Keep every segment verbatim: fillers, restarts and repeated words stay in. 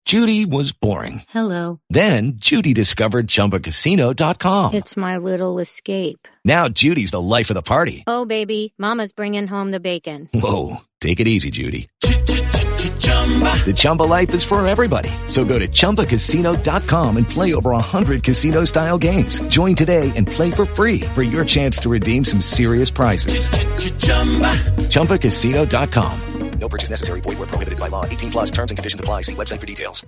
Judy was boring. Hello. Then Judy discovered Chumba Casino dot com. It's my little escape. Now Judy's the life of the party. Oh, baby, mama's bringing home the bacon. Whoa, take it easy, Judy. The Chumba life is for everybody. So go to Chumba Casino dot com and play over one hundred casino-style games. Join today and play for free for your chance to redeem some serious prizes. Chumba Casino dot com. No purchase necessary. Void where prohibited by law. eighteen plus terms and conditions apply. See website for details.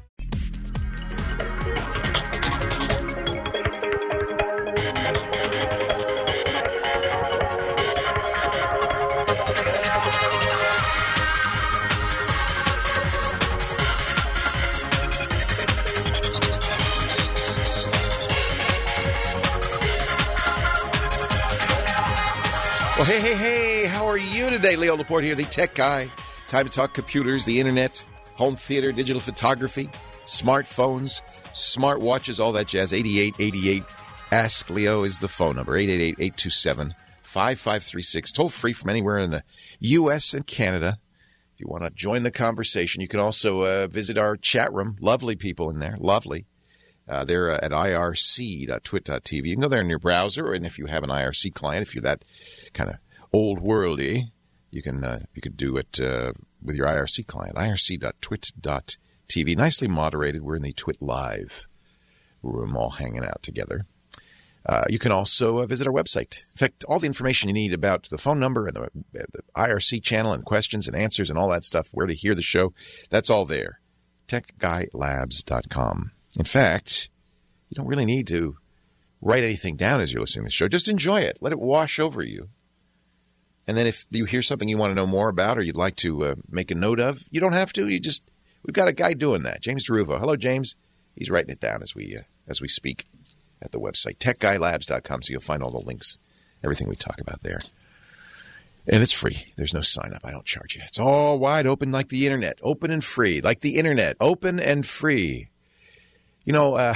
Well, hey, hey, hey, how are you today? Leo Laporte here, the tech guy. Time to talk computers, the internet, home theater, digital photography, smartphones, smart watches, all that jazz. eighty-eight eighty-eight. Ask Leo is the phone number. eight eight eight, eight two seven, five five three six. Toll free from anywhere in the U S and Canada. If you want to join the conversation, you can also uh, visit our chat room. Lovely people in there. Lovely. Uh, they're uh, at I R C dot twit dot T V. You can go there in your browser, and if you have an I R C client, if you're that kind of old worldy, you can uh, you could do it uh, with your I R C client. I R C dot twit dot T V. Nicely moderated. We're in the Twit Live room, all hanging out together. Uh, you can also uh, visit our website. In fact, all the information you need about the phone number and the, the I R C channel and questions and answers and all that stuff, where to hear the show, that's all there. tech guy labs dot com. In fact, you don't really need to write anything down as you're listening to the show. Just enjoy it. Let it wash over you. And then if you hear something you want to know more about or you'd like to uh, make a note of, you don't have to. You just we've got a guy doing that, James DeRuvo. Hello, James. He's writing it down as we uh, as we speak at the website, tech guy labs dot com. So you'll find all the links, everything we talk about there. And it's free. There's no sign up. I don't charge you. It's all wide open like the internet. Open and free. Like the internet. Open and free. You know, uh,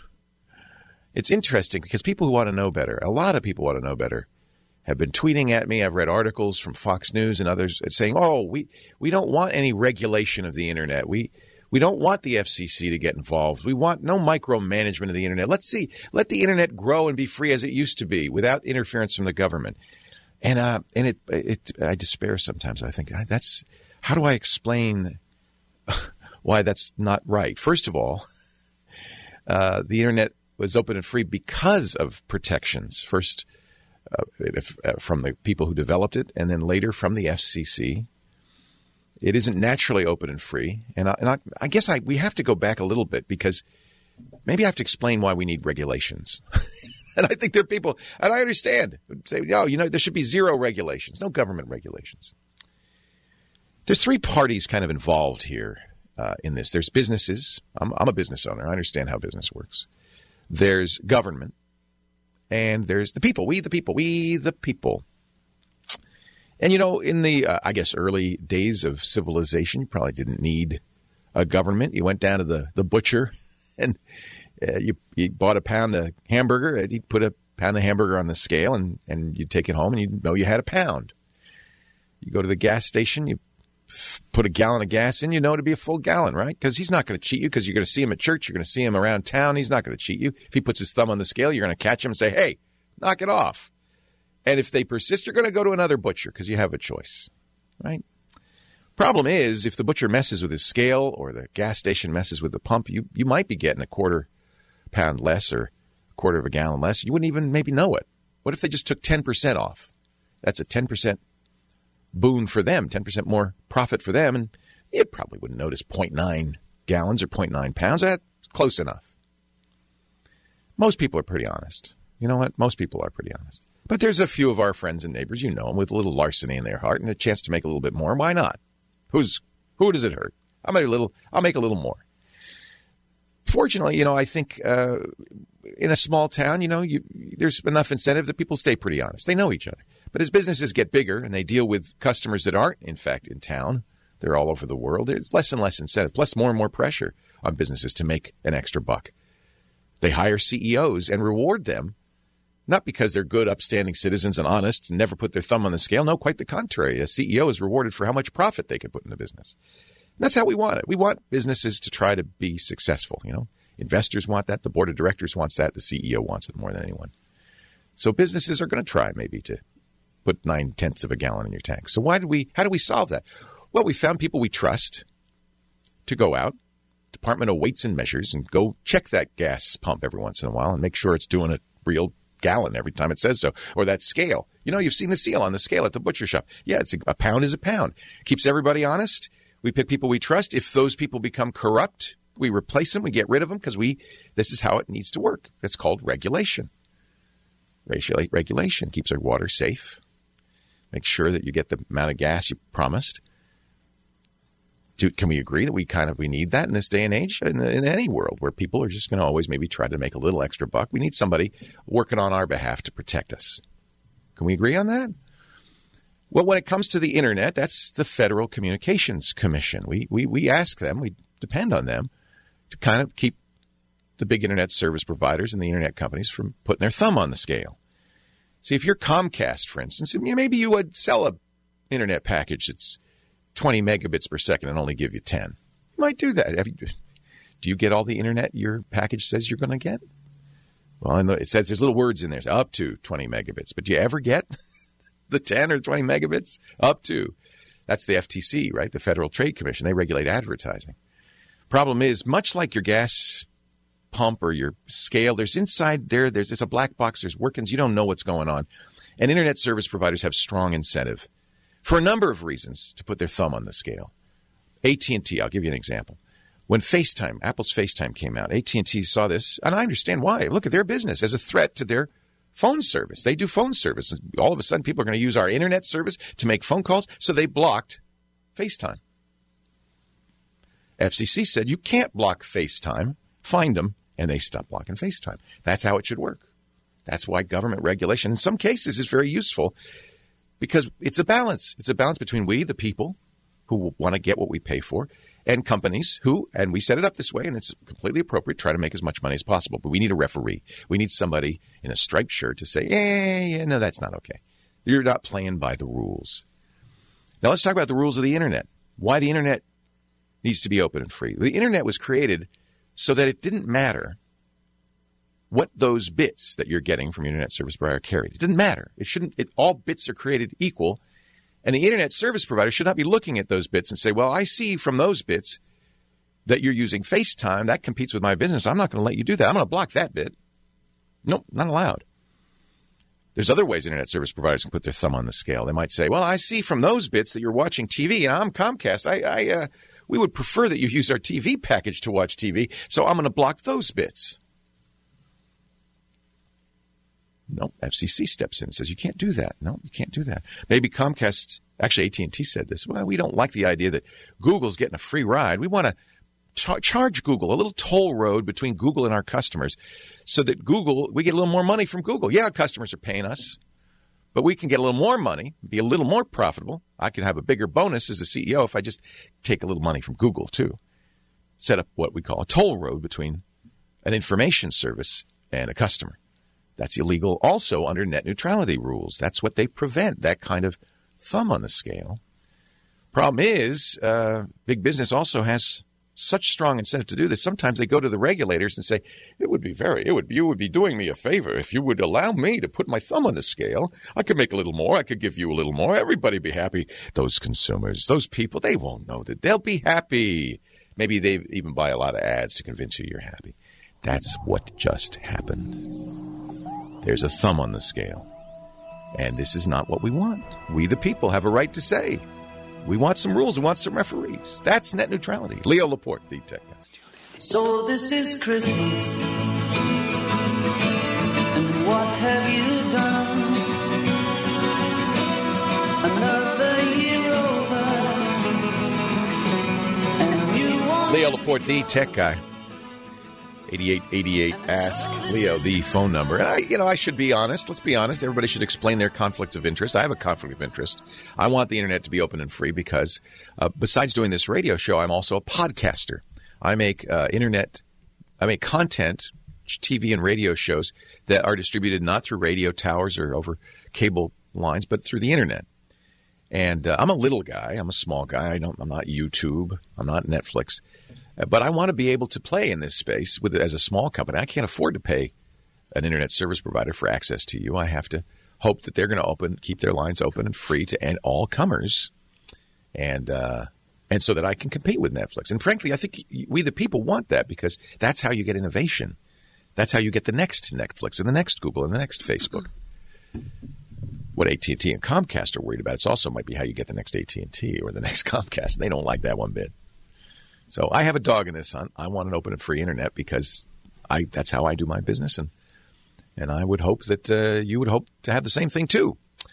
it's interesting because people who want to know better, a lot of people want to know better, have been tweeting at me. I've read articles from Fox News and others saying, oh, we, we don't want any regulation of the internet. We we don't want the F C C to get involved. We want no micromanagement of the internet. Let's see, let the internet grow and be free as it used to be without interference from the government. And uh, and it it I despair sometimes. I think that's how do I explain why that's not right? First of all, Uh, the internet was open and free because of protections. First, uh, if, uh, from the people who developed it, and then later from the F C C. It isn't naturally open and free. And I, and I, I guess I we have to go back a little bit because maybe I have to explain why we need regulations. And I think there are people, and I understand, say, oh, you know, there should be zero regulations, no government regulations. There's three parties kind of involved here. Uh, in this, there's businesses. I'm, I'm a business owner. I understand how business works. There's government, and there's the people. We the people. We the people. And you know, in the uh, I guess early days of civilization, you probably didn't need a government. You went down to the the butcher, and uh, you you bought a pound of hamburger. And he'd put a pound of hamburger on the scale, and and you'd take it home, and you'd know you had a pound. You go to the gas station. You put a gallon of gas in, you know it'd be a full gallon, right? Because he's not going to cheat you because you're going to see him at church. You're going to see him around town. He's not going to cheat you. If he puts his thumb on the scale, you're going to catch him and say, hey, knock it off. And if they persist, you're going to go to another butcher because you have a choice, right? Problem is, if the butcher messes with his scale or the gas station messes with the pump, you, you might be getting a quarter pound less or a quarter of a gallon less. You wouldn't even maybe know it. What if they just took ten percent off? That's a ten percent boon for them, ten percent more profit for them, and you probably wouldn't notice zero point nine gallons or zero point nine pounds. That's close enough. Most people are pretty honest. You know what? Most people are pretty honest. But there's a few of our friends and neighbors, you know them, with a little larceny in their heart and a chance to make a little bit more. Why not? Who's who does it hurt? I'll make a little. I'll make a little more. Fortunately, you know, I think uh, in a small town, you know, you, there's enough incentive that people stay pretty honest. They know each other. But as businesses get bigger and they deal with customers that aren't, in fact, in town, they're all over the world, there's less and less incentive, plus more and more pressure on businesses to make an extra buck. They hire C E Os and reward them, not because they're good, upstanding citizens and honest and never put their thumb on the scale. No, quite the contrary. A C E O is rewarded for how much profit they can put in the business. That's how we want it. We want businesses to try to be successful, you know. Investors want that. The board of directors wants that. The C E O wants it more than anyone. So businesses are going to try maybe to put nine-tenths of a gallon in your tank. So why did we? How do we solve that? Well, we found people we trust to go out, Department of Weights and Measures, and go check that gas pump every once in a while and make sure it's doing a real gallon every time it says so, or that scale. You know, you've seen the seal on the scale at the butcher shop. Yeah, it's a, a pound is a pound. Keeps everybody honest. We pick people we trust. If those people become corrupt, we replace them. We get rid of them because we. This is how it needs to work. That's called regulation. Regulation keeps our water safe. Make sure that you get the amount of gas you promised. Do, can we agree that we kind of we need that in this day and age, in, the, in any world where people are just going to always maybe try to make a little extra buck? We need somebody working on our behalf to protect us. Can we agree on that? Well, when it comes to the internet, that's the Federal Communications Commission. We we we ask them, we depend on them to kind of keep the big internet service providers and the internet companies from putting their thumb on the scale. See, if you're Comcast, for instance, maybe you would sell a internet package that's twenty megabits per second and only give you ten. You might do that. You, do you get all the internet your package says you're going to get? Well, I know it says there's little words in there, so up to twenty megabits. But do you ever get the ten or twenty megabits? Up to. That's the F T C, right? The Federal Trade Commission. They regulate advertising. Problem is, much like your gas pump or your scale, there's inside there, there's it's a black box, there's workings, you don't know what's going on. And internet service providers have strong incentive for a number of reasons to put their thumb on the scale. A T and T, I'll give you an example. When FaceTime, Apple's FaceTime came out, A T and T saw this, and I understand why. Look at their business as a threat to their phone service. They do phone service. All of a sudden, people are going to use our internet service to make phone calls, so they blocked FaceTime. F C C said, you can't block FaceTime. Find them, and they stopped blocking FaceTime. That's how it should work. That's why government regulation, in some cases, is very useful because it's a balance. It's a balance between we, the people, who want to get what we pay for, and companies who, and we set it up this way, and it's completely appropriate, try to make as much money as possible. But we need a referee. We need somebody in a striped shirt to say, yeah, yeah, no, that's not okay. You're not playing by the rules. Now let's talk about the rules of the internet. Why the internet needs to be open and free. The internet was created so that it didn't matter what those bits that you're getting from your internet service provider carried. It didn't matter. It shouldn't. It, all bits are created equal. And the internet service provider should not be looking at those bits and say, well, I see from those bits that you're using FaceTime. That competes with my business. I'm not going to let you do that. I'm going to block that bit. Nope, not allowed. There's other ways internet service providers can put their thumb on the scale. They might say, well, I see from those bits that you're watching T V, and I'm Comcast. I, I uh, we would prefer that you use our T V package to watch T V, so I'm going to block those bits. No, F C C steps in and says, you can't do that. No, you can't do that. Maybe Comcast, actually A T and T said this. Well, we don't like the idea that Google's getting a free ride. We want to char- charge Google, a little toll road between Google and our customers so that Google, we get a little more money from Google. Yeah, customers are paying us, but we can get a little more money, be a little more profitable. I can have a bigger bonus as a C E O if I just take a little money from Google too. Set up what we call a toll road between an information service and a customer. That's illegal also under net neutrality rules. That's what they prevent, that kind of thumb on the scale. Problem is, uh, big business also has such strong incentive to do this. Sometimes they go to the regulators and say, it would be very, it would, you would be doing me a favor if you would allow me to put my thumb on the scale. I could make a little more. I could give you a little more. Everybody be happy. Those consumers, those people, they won't know that. They'll be happy. Maybe they even buy a lot of ads to convince you you're happy. That's what just happened. There's a thumb on the scale. And this is not what we want. We, the people, have a right to say, we want some rules. We want some referees. That's net neutrality. Leo Laporte, the tech guy. So this is Christmas. And what have you done? Another year over. And you want Leo Laporte, the tech guy. eighty-eight eighty-eight, ask Leo, the phone number. And I, you know, I should be honest. Let's be honest. Everybody should explain their conflicts of interest. I have a conflict of interest. I want the internet to be open and free because uh, besides doing this radio show, I'm also a podcaster. I make uh, internet, I make content, T V and radio shows that are distributed not through radio towers or over cable lines, but through the internet. And uh, I'm a little guy. I'm a small guy. I don't. I'm not YouTube. I'm not Netflix. Uh, but I want to be able to play in this space with as a small company. I can't afford to pay an internet service provider for access to you. I have to hope that they're going to open, keep their lines open and free to and all comers, and uh, and so that I can compete with Netflix. And frankly, I think we the people want that because that's how you get innovation. That's how you get the next Netflix and the next Google and the next Facebook. What A T and T and Comcast are worried about, it's also might be how you get the next A T and T or the next Comcast. They don't like that one bit. So I have a dog in this hunt. I want an open and free internet because I that's how I do my business, and and I would hope that uh, you would hope to have the same thing too.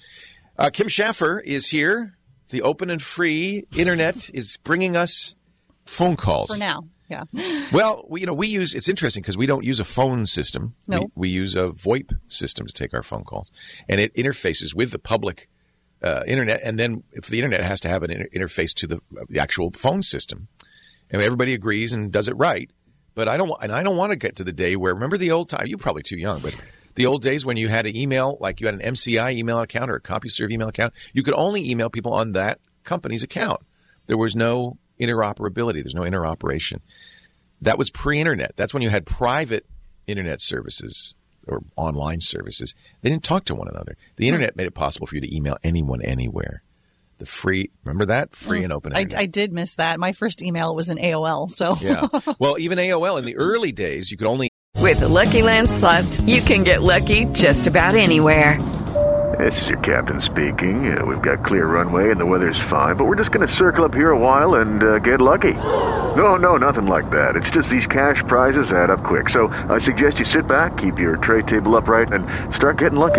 Uh, Kim Schaffer is here. The open and free internet is bringing us phone calls for now. Yeah. Well, we, you know, we use, it's interesting because we don't use a phone system. No. We, we use a VoIP system to take our phone calls. And it interfaces with the public uh, internet. And then if the internet has to have an inter- interface to the, the actual phone system. And everybody agrees and does it right. But I don't, and I don't want to get to the day where, remember the old time, you're probably too young, but the old days when you had an email, like you had an M C I email account or a CompuServe email account, you could only email people on that company's account. There was no interoperability. There's no interoperation. That was pre-internet. That's when you had private internet services or online services. They didn't talk to one another. The internet made it possible for you to email anyone anywhere. The free, remember that? Free and open internet. I, I did miss that. My first email was in A O L. So yeah. Well, even A O L in the early days, you could only. With the Lucky Land Slots, you can get lucky just about anywhere. This is your captain speaking. Uh, we've got clear runway and the weather's fine, but we're just going to circle up here a while and uh, get lucky. No, no, nothing like that. It's just these cash prizes add up quick. So I suggest you sit back, keep your tray table upright, and start getting lucky.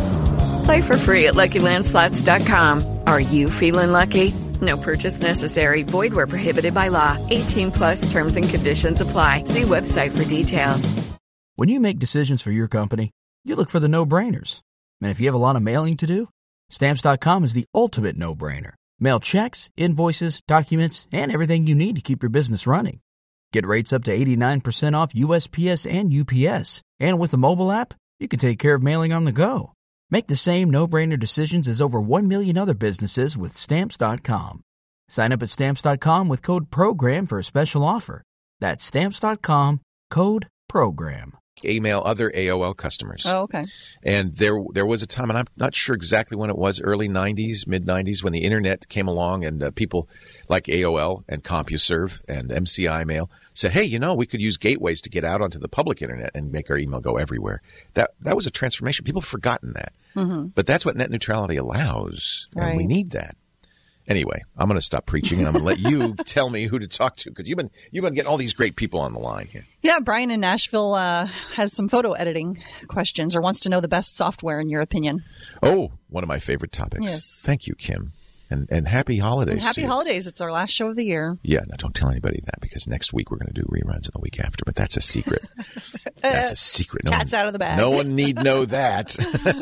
Play for free at Lucky Land Slots dot com. Are you feeling lucky? No purchase necessary. Void where prohibited by law. eighteen plus terms and conditions apply. See website for details. When you make decisions for your company, you look for the no-brainers. And if you have a lot of mailing to do, Stamps dot com is the ultimate no-brainer. Mail checks, invoices, documents, and everything you need to keep your business running. Get rates up to eighty-nine percent off U S P S and U P S. And with the mobile app, you can take care of mailing on the go. Make the same no-brainer decisions as over one million other businesses with Stamps dot com. Sign up at Stamps dot com with code PROGRAM for a special offer. That's Stamps dot com, code PROGRAM. Email other A O L customers. Oh, okay. And there there was a time, and I'm not sure exactly when it was, early nineties, mid nineties, when the internet came along and uh, people like A O L and CompuServe and M C I Mail said, hey, you know, we could use gateways to get out onto the public internet and make our email go everywhere. That that was a transformation. People have forgotten that. Mm-hmm. But that's what net neutrality allows, and right. we need that. Anyway, I'm going to stop preaching, and I'm going to let you tell me who to talk to, because you've been you've been getting all these great people on the line here. Yeah, Brian in Nashville uh, has some photo editing questions or wants to know the best software in your opinion. Oh, one of my favorite topics. Yes. Thank you, Kim. And and happy holidays. And happy to you. holidays. It's our last show of the year. Yeah, now don't tell anybody that, because next week we're going to do reruns and the week after, but that's a secret. That's a secret. No Cat's one, out of the bag. No one need know that.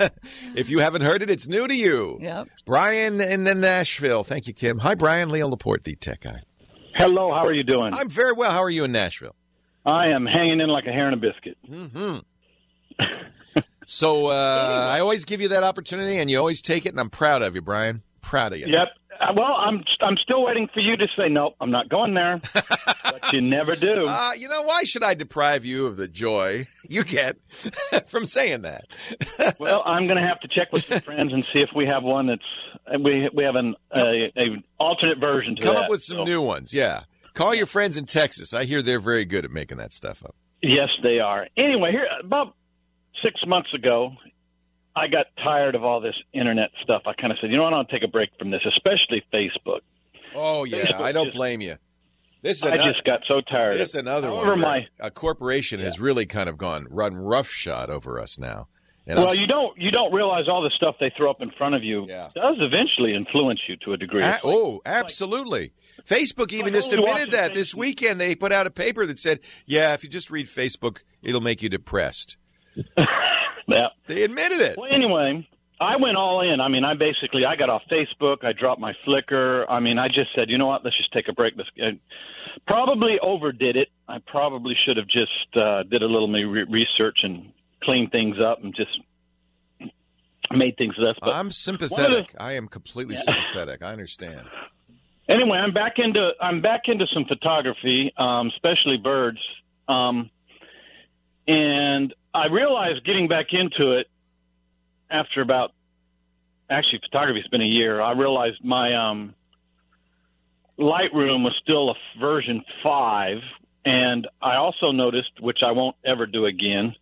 If you haven't heard it, it's new to you. Yep. Brian in Nashville. Thank you, Kim. Hi, Brian. Leo Laporte, the tech guy. Hello, how are you doing? I'm very well. How are you in Nashville? I am hanging in like a hair in a biscuit. Mm-hmm. So uh, I always give you that opportunity, and you always take it, and I'm proud of you, Brian. Proud of you. Yep. Uh, well, I'm I'm still waiting for you to say, nope, I'm not going there. But you never do. Uh, you know, why should I deprive you of the joy you get from saying that? Well, I'm going to have to check with some friends and see if we have one that's we we have an a, a alternate version to Come that. up with some so. new ones, yeah. Call your friends in Texas. I hear they're very good at making that stuff up. Yes, they are. Anyway, here about six months ago, I got tired of all this internet stuff. I kind of said, you know what, I'll take a break from this, especially Facebook. Oh, yeah, Facebook I don't just, blame you. This is I another, just got so tired. This is another However, one. My, a corporation yeah. has really kind of gone run roughshod over us now. And well, I'm, you don't you don't realize all the stuff they throw up in front of you yeah. does eventually influence you to a degree. A- like, oh, absolutely. Like, Facebook even like just admitted that things. this weekend. They put out a paper that said, yeah, if you just read Facebook, it'll make you depressed. Yeah. They admitted it. Well, anyway, I went all in. I mean, I basically, I got off Facebook. I dropped my Flickr. I mean, I just said, you know what, let's just take a break. Let's, I probably overdid it. I probably should have just uh, did a little re- research and cleaned things up and just made things less. But I'm sympathetic. the, I am completely yeah. sympathetic. I understand. Anyway, I'm back into I'm back into some photography, um, especially birds, um, and I realized getting back into it after about actually photography's been a year. I realized my um, Lightroom was still a version five, and I also noticed, which I won't ever do again,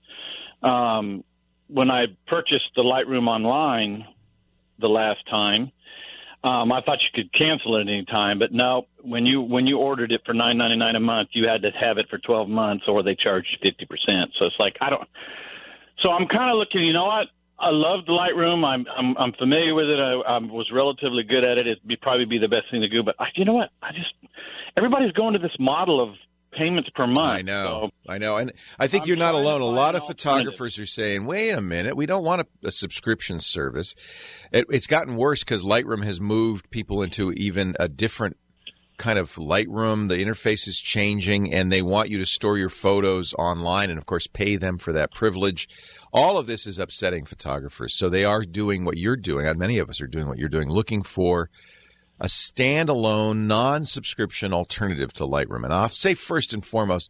um, when I purchased the Lightroom online the last time. Um, I thought you could cancel it at any time, but no. When you when you ordered it for nine ninety-nine a month, you had to have it for twelve months, or they charged you fifty percent. So it's like I don't. So I'm kind of looking. You know what? I love the Lightroom. I'm I'm, I'm familiar with it. I, I was relatively good at it. It'd be, probably be the best thing to do. But I, you know what? I just everybody's going to this model of payments per month. I know, so I know, and I think I'm you're not alone. A lot of photographers are saying, "Wait a minute, we don't want a, a subscription service." It, it's gotten worse because Lightroom has moved people into even a different kind of Lightroom. The interface is changing, and they want you to store your photos online, and of course, pay them for that privilege. All of this is upsetting photographers, so they are doing what you're doing. And many of us are doing what you're doing, looking for a standalone, non-subscription alternative to Lightroom. And I'll say first and foremost,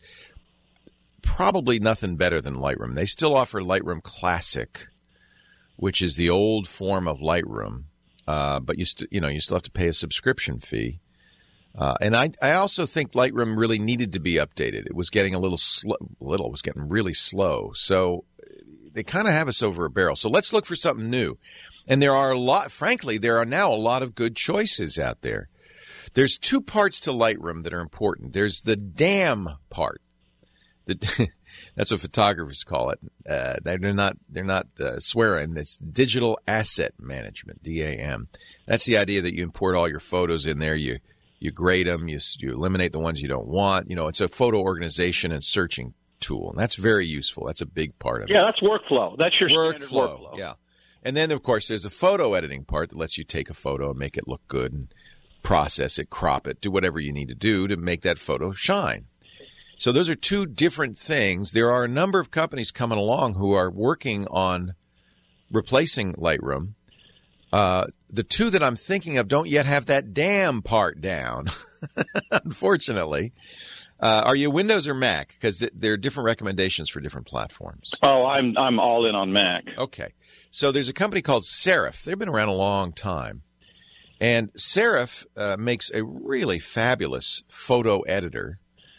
probably nothing better than Lightroom. They still offer Lightroom Classic, which is the old form of Lightroom, uh, but you st- you know you still have to pay a subscription fee. Uh, and I I also think Lightroom really needed to be updated. It was getting a little slow. Little it was getting really slow. So they kind of have us over a barrel. So let's look for something new. And there are a lot, frankly, there are now a lot of good choices out there. There's two parts to Lightroom that are important. There's the DAM part. The, that's what photographers call it. Uh, they're not they're not uh, swearing. It's Digital Asset Management, D A M. That's the idea that you import all your photos in there. You you grade them. You you eliminate the ones you don't want. You know, it's a photo organization and searching tool, and that's very useful. That's a big part of yeah, it. Yeah, that's workflow. That's your standard workflow. workflow. Yeah. And then, of course, there's the photo editing part that lets you take a photo and make it look good and process it, crop it, do whatever you need to do to make that photo shine. So those are two different things. There are a number of companies coming along who are working on replacing Lightroom. Uh, the two that I'm thinking of don't yet have that damn part down, unfortunately. Uh, are you Windows or Mac? Because there are different recommendations for different platforms. Oh, I'm I'm all in on Mac. Okay. So there's a company called Serif. They've been around a long time. And Serif uh, makes a really fabulous photo editor.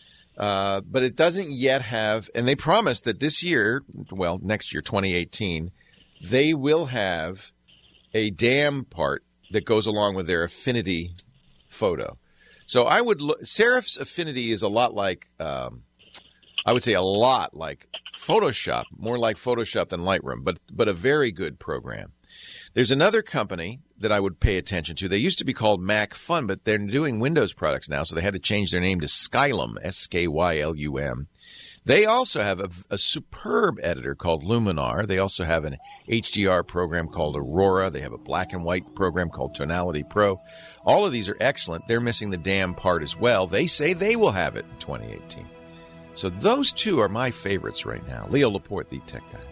Uh, but it doesn't yet have, and they promised that this year, well, next year, twenty eighteen, they will have a DAM part that goes along with their Affinity photo. So I would look, Serif's Affinity is a lot like, um, I would say a lot like Photoshop, more like Photoshop than Lightroom, but but a very good program. There's another company that I would pay attention to. They used to be called Mac Fun, but they're doing Windows products now, so they had to change their name to Skylum, S K Y L U M. They also have a, a superb editor called Luminar. They also have an H D R program called Aurora. They have a black and white program called Tonality Pro. All of these are excellent. They're missing the damn part as well. They say they will have it in twenty eighteen. So those two are my favorites right now. Leo Laporte, the tech guy.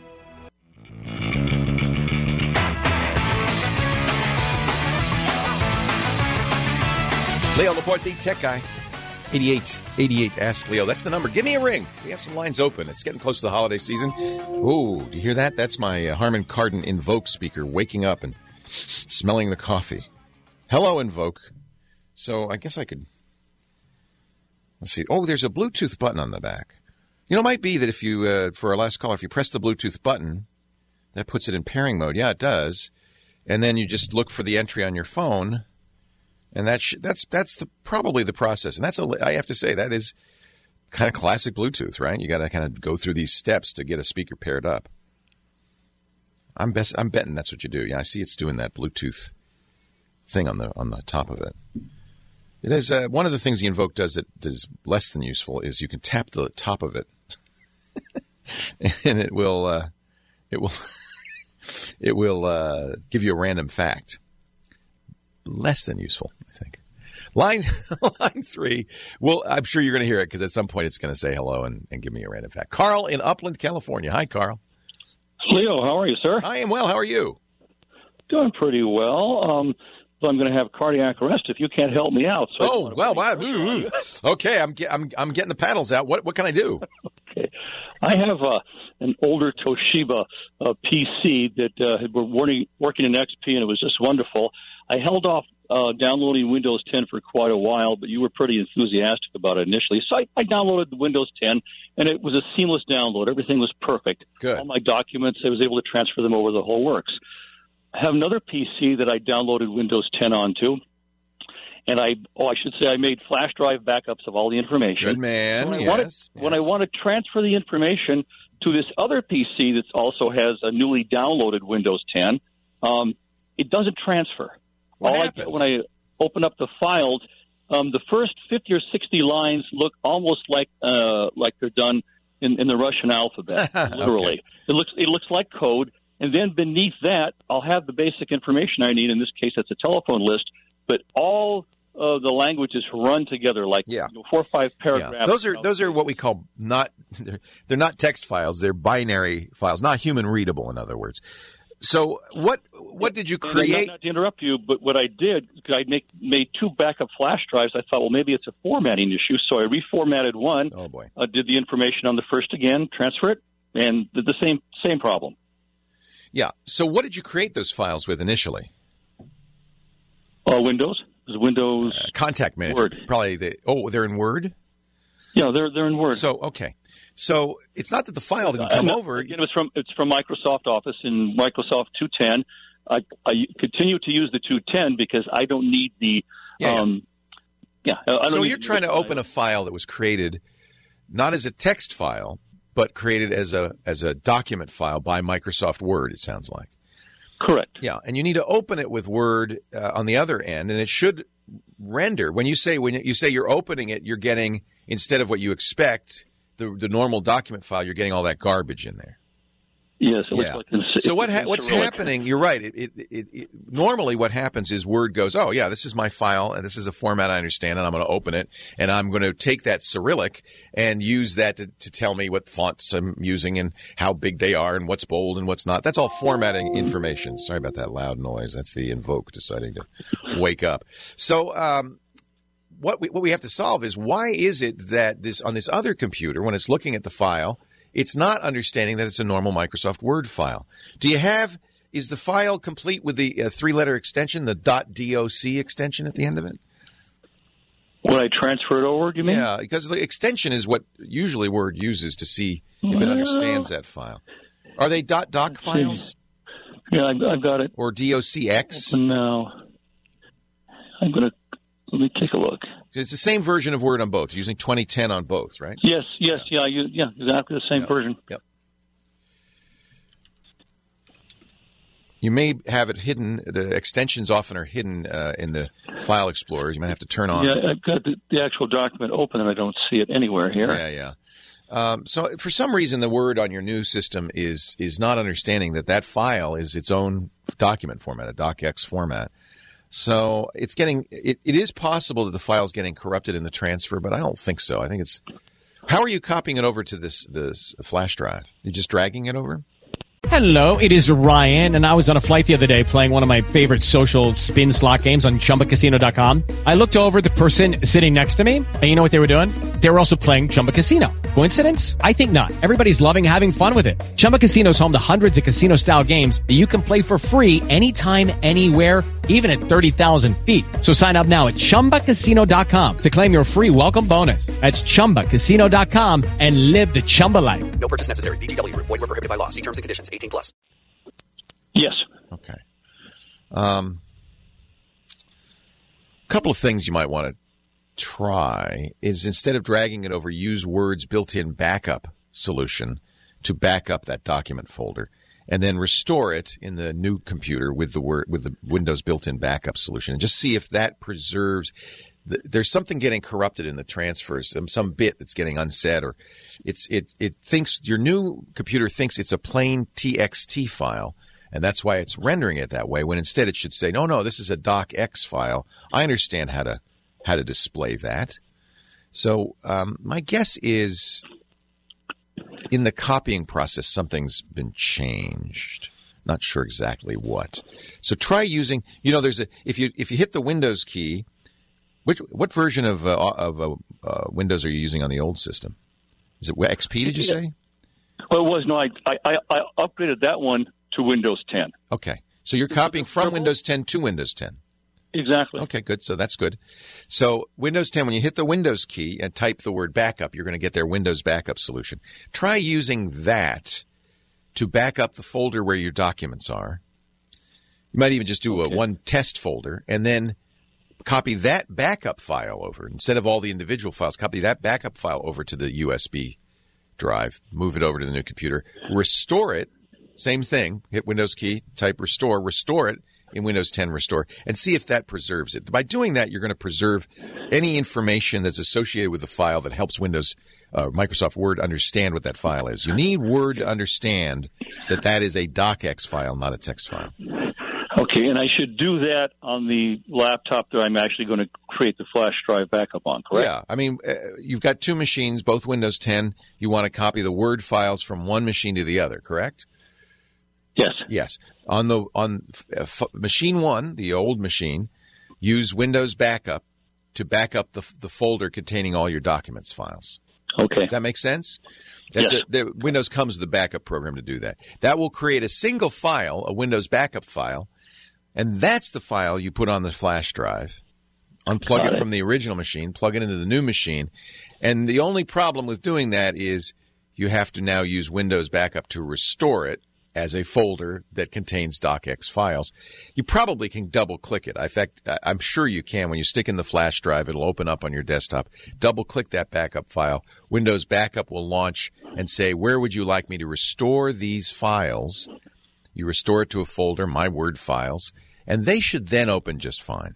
Leo Laporte, the tech guy. eighty-eight eighty-eight, ask Leo. That's the number. Give me a ring. We have some lines open. It's getting close to the holiday season. Oh, do you hear that? That's my uh, Harman Kardon Invoke speaker waking up and smelling the coffee. Hello, Invoke. So I guess I could... Let's see. Oh, there's a Bluetooth button on the back. You know, it might be that if you, uh, for our last caller, if you press the Bluetooth button, that puts it in pairing mode. Yeah, it does. And then you just look for the entry on your phone, and that sh- that's that's the, probably the process. And that's a, I have to say, that is kind of classic Bluetooth, right? You got to kind of go through these steps to get a speaker paired up. I'm best. I'm betting that's what you do. Yeah, I see it's doing that Bluetooth thing on the on the top of it. It is uh, one of the things the Invoke does that is less than useful is you can tap the top of it, and it will uh, it will it will uh, give you a random fact. Less than useful, I think. Line line three. Well, I'm sure you're going to hear it because at some point it's going to say hello and, and give me a random fact. Carl in Upland, California. Hi, Carl. Leo, how are you, sir? I am well. How are you? Doing pretty well. Um, so I'm going to have cardiac arrest if you can't help me out. So oh, well, wow. Mm-hmm. Okay, I'm, ge- I'm I'm getting the paddles out. What what can I do? Okay. I have uh, an older Toshiba uh, P C that uh, had been working, working in X P, and it was just wonderful. I held off uh, downloading Windows ten for quite a while, but you were pretty enthusiastic about it initially. So I, I downloaded the Windows ten, and it was a seamless download. Everything was perfect. Good. All my documents, I was able to transfer them over. The whole works. I have another P C that I downloaded Windows ten onto, and I, oh, I should say I made flash drive backups of all the information. Good man, when I yes, wanted, yes. When I want to transfer the information to this other P C that also has a newly downloaded Windows ten, um, it doesn't transfer. What all happens? I, when I open up the files, um, the first fifty or sixty lines look almost like uh, like they're done in, in the Russian alphabet, literally. Okay. It looks it looks like code. And then beneath that, I'll have the basic information I need. In this case, it's a telephone list. But all of the languages run together, like Yeah. you know, four or five paragraphs. Yeah. Those are those are what we call not they're, they're not text files. They're binary files, not human readable. In other words. So what what did you And create? Not, not to interrupt you, but what I did, because I make, made two backup flash drives, I thought, well, maybe it's a formatting issue. So I reformatted one. Oh boy! Uh, did the information on the first again, transfer it, and did the same same problem. Yeah. So what did you create those files with initially? Uh, Windows. It was Windows. Uh, contact manager. Word. Probably the. Oh, they're in Word. Yeah, they're they're in Word. So okay. So it's not that the file didn't come Uh, over. Again, it was from it's from Microsoft Office in Microsoft two ten. I, I continue to use the two ten because I don't need the. Yeah, yeah. Um, yeah. I don't So need you're the trying to file. open a file that was created not as a text file, but created as a as a document file by Microsoft Word. It sounds like. Correct. Yeah, and you need to open it with Word uh, on the other end, and it should render. When you say when you say you're opening it, you're getting, instead of what you expect, the the normal document file, you're getting all that garbage in there. Yes. It looks Yeah. like it's, So what ha- it's what's Cyrillic. happening? You're right. It, it, it, it, normally, what happens is Word goes, "Oh yeah, this is my file, and this is a format I understand, and I'm going to open it, and I'm going to take that Cyrillic and use that to, to tell me what fonts I'm using and how big they are and what's bold and what's not." That's all formatting information. Sorry about that loud noise. That's the Invoke deciding to wake up. So. Um, What we, what we have to solve is, why is it that this on this other computer, when it's looking at the file, it's not understanding that it's a normal Microsoft Word file? Do you have, is the file complete with the uh, three-letter extension, the .doc extension at the end of it? When I transfer it over, do you mean? Yeah, because the extension is what usually Word uses to see if it understands that file. Are they .doc files? Yeah, I've, I've got it. Or docx? No. I'm going to, let me take a look. It's the same version of Word on both. You're using twenty ten on both, right? Yes, yes, yeah, you, yeah, exactly the same Yep. version. Yep. You may have it hidden. The extensions often are hidden uh, in the file explorers. You might have to turn on. Yeah, I've got the, the actual document open, and I don't see it anywhere here. Yeah, yeah. Um, so for some reason, the Word on your new system is is not understanding that that file is its own document format, a docx format. So it's getting. It, it is possible that the file is getting corrupted in the transfer, but I don't think so. I think it's. How are you copying it over to this this flash drive? You're just dragging it over? Hello, it is Ryan, and I was on a flight the other day playing one of my favorite social spin slot games on Chumba Casino dot com. I looked over at the person sitting next to me, and you know what they were doing? They were also playing Chumba Casino. Coincidence? I think not. Everybody's loving having fun with it. Chumba Casino is home to hundreds of casino-style games that you can play for free anytime, anywhere, even at thirty thousand feet. So sign up now at Chumba Casino dot com to claim your free welcome bonus. That's Chumba Casino dot com and live the Chumba life. No purchase necessary. V G W. Void where prohibited by law. See terms and conditions. eighteen plus. Yes. Okay. Um, a couple of things you might want to try is, instead of dragging it over, use Word's built-in backup solution to back up that document folder, and then restore it in the new computer with the Word with the Windows built-in backup solution, and just see if that preserves. The, there's something getting corrupted in the transfers, some, some bit that's getting unsaid, or it's it it thinks your new computer thinks it's a plain T X T file, and that's why it's rendering it that way. When instead it should say, no, no, this is a docx file. I understand how to how to display that. So um, my guess is, in the copying process, something's been changed. Not sure exactly what. So try using, you know, there's a, if you if you hit the Windows key, which what version of uh, of uh, uh, Windows are you using on the old system? Is it X P, did you say? Well, it was. No, I, I, I upgraded that one to Windows ten. Okay. So you're copying from Windows ten to Windows ten. Exactly. Okay, good. So that's good. So Windows ten, when you hit the Windows key and type the word backup, you're going to get their Windows backup solution. Try using that to back up the folder where your documents are. You might even just do a Okay. one test folder and then copy that backup file over. Instead of all the individual files, copy that backup file over to the U S B drive, move it over to the new computer, restore it, same thing, hit Windows key, type restore, restore it in Windows ten Restore, and see if that preserves it. By doing that, you're going to preserve any information that's associated with the file that helps Windows, uh, Microsoft Word understand what that file is. You need Word to understand that that is a docx file, not a text file. Okay, and I should do that on the laptop that I'm actually going to create the flash drive backup on, correct? Yeah, I mean, uh, you've got two machines, both Windows ten. You want to copy the Word files from one machine to the other, correct? Yes. Yes. On the on uh, f- machine one, the old machine, use Windows Backup to back up the the folder containing all your documents files. Okay. Does that make sense? That's Yes. a, the, Windows comes with a backup program to do that. That will create a single file, a Windows backup file, and that's the file you put on the flash drive. Unplug Got it it. from the original machine, plug it into the new machine, and the only problem with doing that is you have to now use Windows Backup to restore it as a folder that contains docx files. You probably can double-click it. In fact, I- I'm sure you can. When you stick in the flash drive, it'll open up on your desktop. Double-click that backup file. Windows Backup will launch and say, where would you like me to restore these files? You restore it to a folder, My Word files, and they should then open just fine.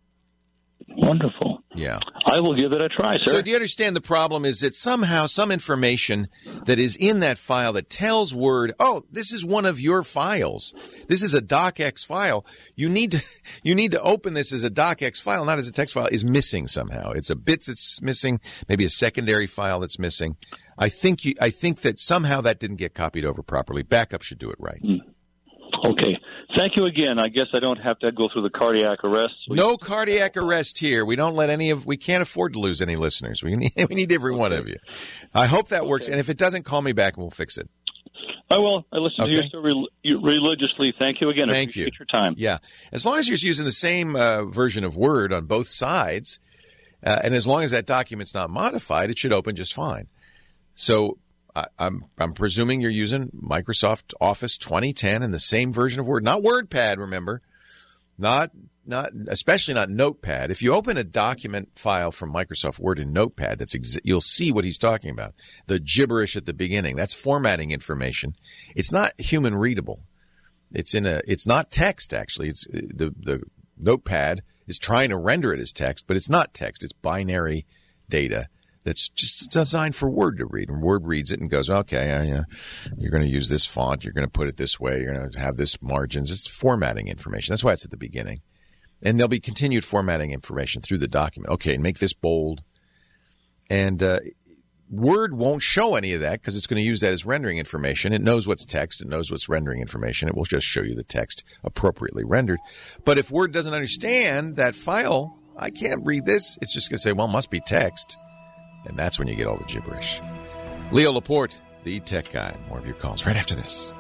Wonderful. Yeah. I will give it a try, sir. So do you understand the problem is that somehow some information that is in that file that tells Word, oh, this is one of your files. This is a docx file. You need to you need to open this as a docx file, not as a text file, is missing somehow. It's a bit that's missing, maybe a secondary file that's missing. I think you I think that somehow that didn't get copied over properly. Backup should do it right. Okay. Thank you again. I guess I don't have to go through the cardiac arrest. No cardiac arrest here. We don't let any of. We can't afford to lose any listeners. We need. We need every one of you. I hope that works. And if it doesn't, call me back and we'll fix it. I will. I listen Okay. to you so rel- you religiously. Thank you again. I Thank you. appreciate your time. Yeah, as long as you're using the same uh, version of Word on both sides, uh, and as long as that document's not modified, it should open just fine. So I, I'm I'm presuming you're using Microsoft Office twenty ten and the same version of Word, not WordPad. Remember, not not especially not Notepad. If you open a document file from Microsoft Word in Notepad, that's ex- you'll see what he's talking about. The gibberish at the beginning, that's formatting information. It's not human readable. It's in a. It's not text actually. It's the the Notepad is trying to render it as text, but it's not text. It's binary data that's just designed for Word to read, and Word reads it and goes, okay, uh, yeah, you're going to use this font, you're going to put it this way, you're going to have this margins. It's formatting information. That's why it's at the beginning. And there'll be continued formatting information through the document. Okay, make this bold. And uh, Word won't show any of that because it's going to use that as rendering information. It knows what's text. It knows what's rendering information. It will just show you the text appropriately rendered. But if Word doesn't understand that file, I can't read this, it's just going to say, well, it must be text. And that's when you get all the gibberish. Leo Laporte, the tech guy. More of your calls right after this.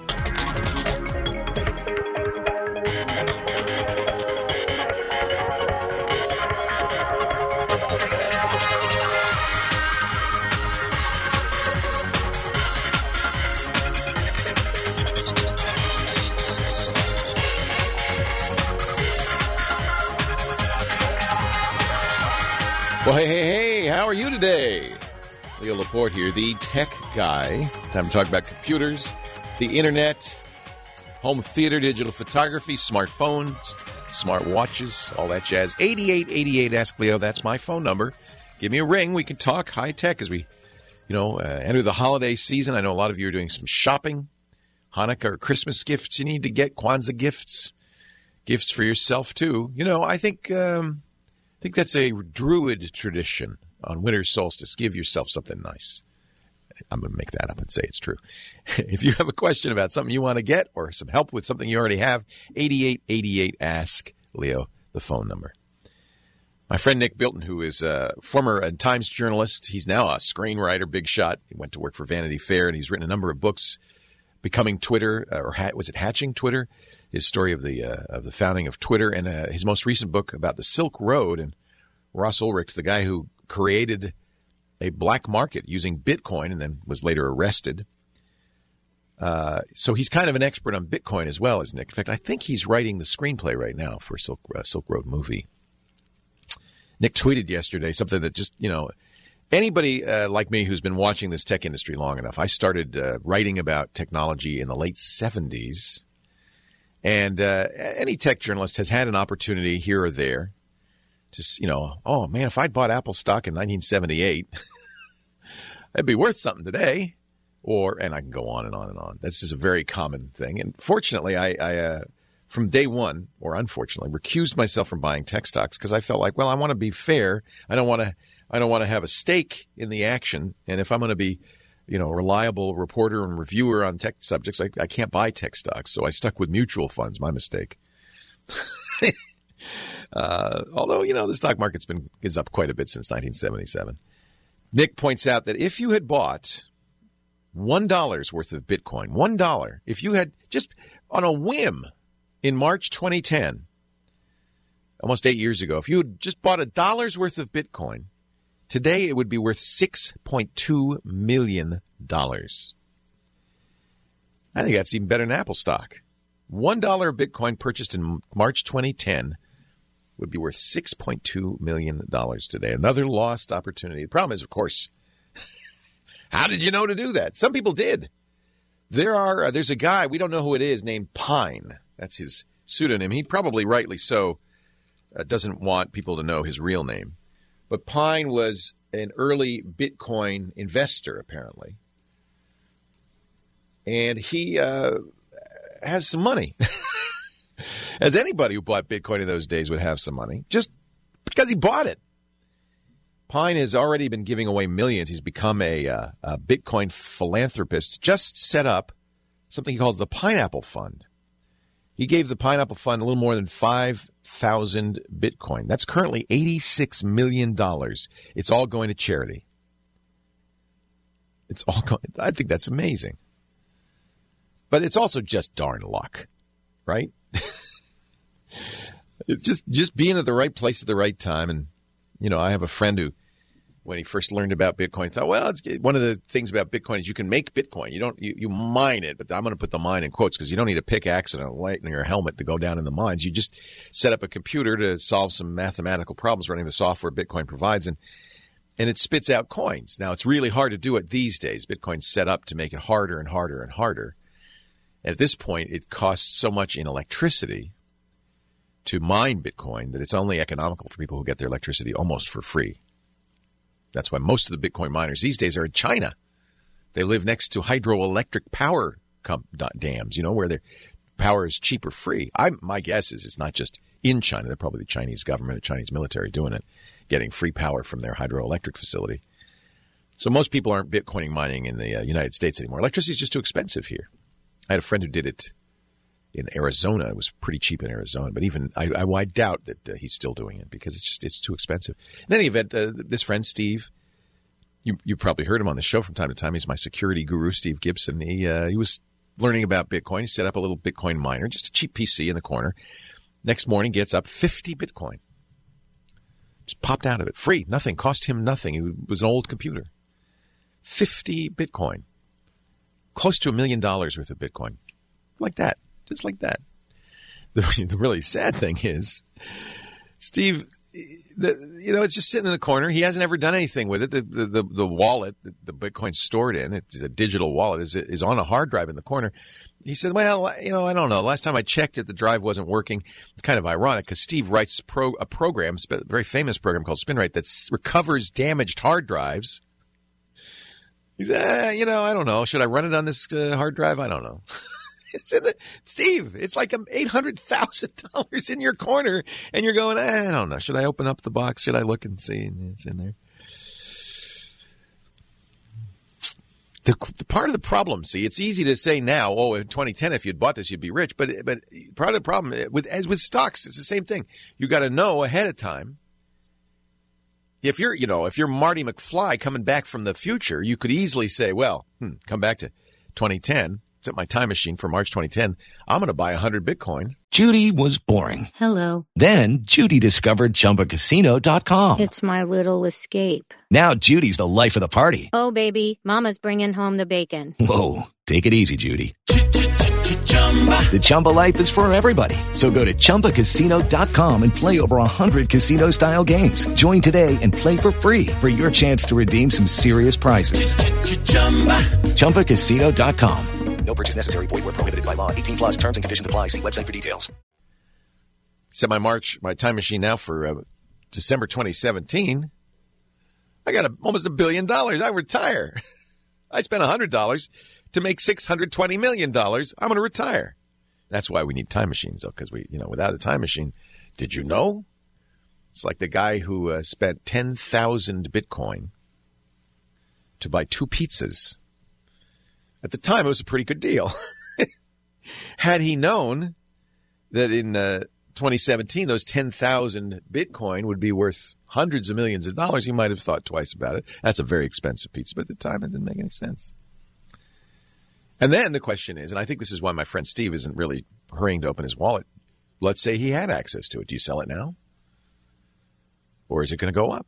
Well, hey, hey, hey, how are you today? Leo Laporte here, the tech guy. Time to talk about computers, the internet, home theater, digital photography, smartphones, smart watches, all that jazz. eighty-eight eighty-eight, ask Leo, that's my phone number. Give me a ring. We can talk high tech as we, you know, uh, enter the holiday season. I know a lot of you are doing some shopping, Hanukkah or Christmas gifts you need to get, Kwanzaa gifts, gifts for yourself too. You know, I think... Um, I think that's a Druid tradition on winter solstice. Give yourself something nice. I'm going to make that up and say it's true. If you have a question about something you want to get or some help with something you already have, eighty-eight eighty-eight ask Leo, the phone number. My friend Nick Bilton, who is a former Times journalist, he's now a screenwriter, big shot. He went to work for Vanity Fair, and he's written a number of books, Becoming Twitter, or was it Hatching Twitter? His story of the uh, of the founding of Twitter, and uh, his most recent book about the Silk Road. And Ross Ulrich, the guy who created a black market using Bitcoin and then was later arrested. Uh, so he's kind of an expert on Bitcoin as well as Nick. In fact, I think he's writing the screenplay right now for Silk, uh, Silk Road movie. Nick tweeted yesterday something that just, you know, anybody uh, like me who's been watching this tech industry long enough, I started uh, writing about technology in the late seventies. And uh, any tech journalist has had an opportunity here or there to, you know, oh, man, if I'd bought Apple stock in nineteen seventy-eight, it'd be worth something today. Or, and I can go on and on and on. This is a very common thing. And fortunately, I, I uh, from day one, or unfortunately, recused myself from buying tech stocks because I felt like, well, I want to be fair. I don't want to, I don't want to have a stake in the action. And if I'm going to be, you know, a reliable reporter and reviewer on tech subjects, I, I can't buy tech stocks. So I stuck with mutual funds. My mistake. uh, although, you know, the stock market's been is up quite a bit since nineteen seventy-seven. Nick points out that if you had bought one dollar's worth of Bitcoin, one dollar, if you had just on a whim in March twenty ten, almost eight years ago, if you had just bought a dollar's worth of Bitcoin, today it would be worth six point two million dollars. I think that's even better than Apple stock. one dollar of Bitcoin purchased in March twenty ten would be worth six point two million dollars today. Another lost opportunity. The problem is, of course, how did you know to do that? Some people did. There are, uh, there's a guy, we don't know who it is, named Pine. That's his pseudonym. He probably rightly so uh, doesn't want people to know his real name. But Pine was an early Bitcoin investor, apparently. And he uh, has some money. As anybody who bought Bitcoin in those days would have some money, just because he bought it. Pine has already been giving away millions. He's become a, uh, a Bitcoin philanthropist, just set up something he calls the Pineapple Fund. He gave the Pineapple Fund a little more than five thousand Bitcoin. That's currently eighty-six million dollars. It's all going to charity. It's all going, I think that's amazing. But it's also just darn luck, right? It's just, just being at the right place at the right time. And, you know, I have a friend who, when he first learned about Bitcoin, thought, well, it's, one of the things about Bitcoin is you can make Bitcoin. You don't, you, you mine it, but I'm going to put the mine in quotes because you don't need a pickaxe and a light in your helmet to go down in the mines. You just set up a computer to solve some mathematical problems running the software Bitcoin provides, and and it spits out coins. Now, it's really hard to do it these days. Bitcoin's set up to make it harder and harder and harder. At this point, it costs so much in electricity to mine Bitcoin that it's only economical for people who get their electricity almost for free. That's why most of the Bitcoin miners these days are in China. They live next to hydroelectric power com- dams, you know, where their power is cheap or free. I, my guess is it's not just in China. They're probably the Chinese government, the Chinese military doing it, getting free power from their hydroelectric facility. So most people aren't Bitcoining mining in the uh, United States anymore. Electricity is just too expensive here. I had a friend who did it in Arizona. It was pretty cheap in Arizona, but even I, I, I doubt that uh, he's still doing it because it's just it's too expensive. In any event, uh, this friend Steve, you you probably heard him on the show from time to time. He's my security guru, Steve Gibson. He uh, he was learning about Bitcoin. He set up a little Bitcoin miner, just a cheap P C in the corner. Next morning, gets up fifty Bitcoin, just popped out of it, free, nothing, cost him nothing. It was an old computer. fifty Bitcoin, close to a million dollars worth of Bitcoin, like that. Just like that. The, the really sad thing is, Steve, the, you know, it's just sitting in the corner. He hasn't ever done anything with it. The the, the, the wallet, the, the Bitcoin's stored in, it's a digital wallet, is is on a hard drive in the corner. He said, well, you know, I don't know. Last time I checked it, the drive wasn't working. It's kind of ironic because Steve writes pro, a program, a very famous program called SpinRite that recovers damaged hard drives. He said, eh, you know, I don't know. Should I run it on this uh, hard drive? I don't know. It's in the, Steve, it's like eight hundred thousand dollars in your corner, and you're going, eh, I don't know. Should I open up the box? Should I look and see? And it's in there. The, the part of the problem, see, it's easy to say now, oh, in twenty ten, if you'd bought this, you'd be rich. But but part of the problem, with as with stocks, it's the same thing. You got to know ahead of time. If you're, you know, if you're Marty McFly coming back from the future, you could easily say, well, hmm, come back to twenty ten, set my time machine for March twenty ten. I'm going to buy one hundred Bitcoin. Judy was boring. Hello. Then Judy discovered Chumba Casino dot com. It's my little escape. Now Judy's the life of the party. Oh, baby, mama's bringing home the bacon. Whoa, take it easy, Judy. The Chumba life is for everybody. So go to Chumba Casino dot com and play over one hundred casino-style games. Join today and play for free for your chance to redeem some serious prizes. Chumba Casino dot com. No purchase necessary. Void where prohibited by law. eighteen plus terms and conditions apply. See website for details. Set my March, my time machine now for uh, December twenty seventeen. I got a, almost a billion dollars. I retire. I spent one hundred dollars to make six hundred twenty million dollars. I'm going to retire. That's why we need time machines, though, because we, you know, without a time machine, did you know? It's like the guy who uh, spent ten thousand Bitcoin to buy two pizzas. At the time, it was a pretty good deal. Had he known that in uh, twenty seventeen, those ten thousand Bitcoin would be worth hundreds of millions of dollars, he might have thought twice about it. That's a very expensive pizza, but at the time, it didn't make any sense. And then the question is, and I think this is why my friend Steve isn't really hurrying to open his wallet. Let's say he had access to it. Do you sell it now? Or is it going to go up?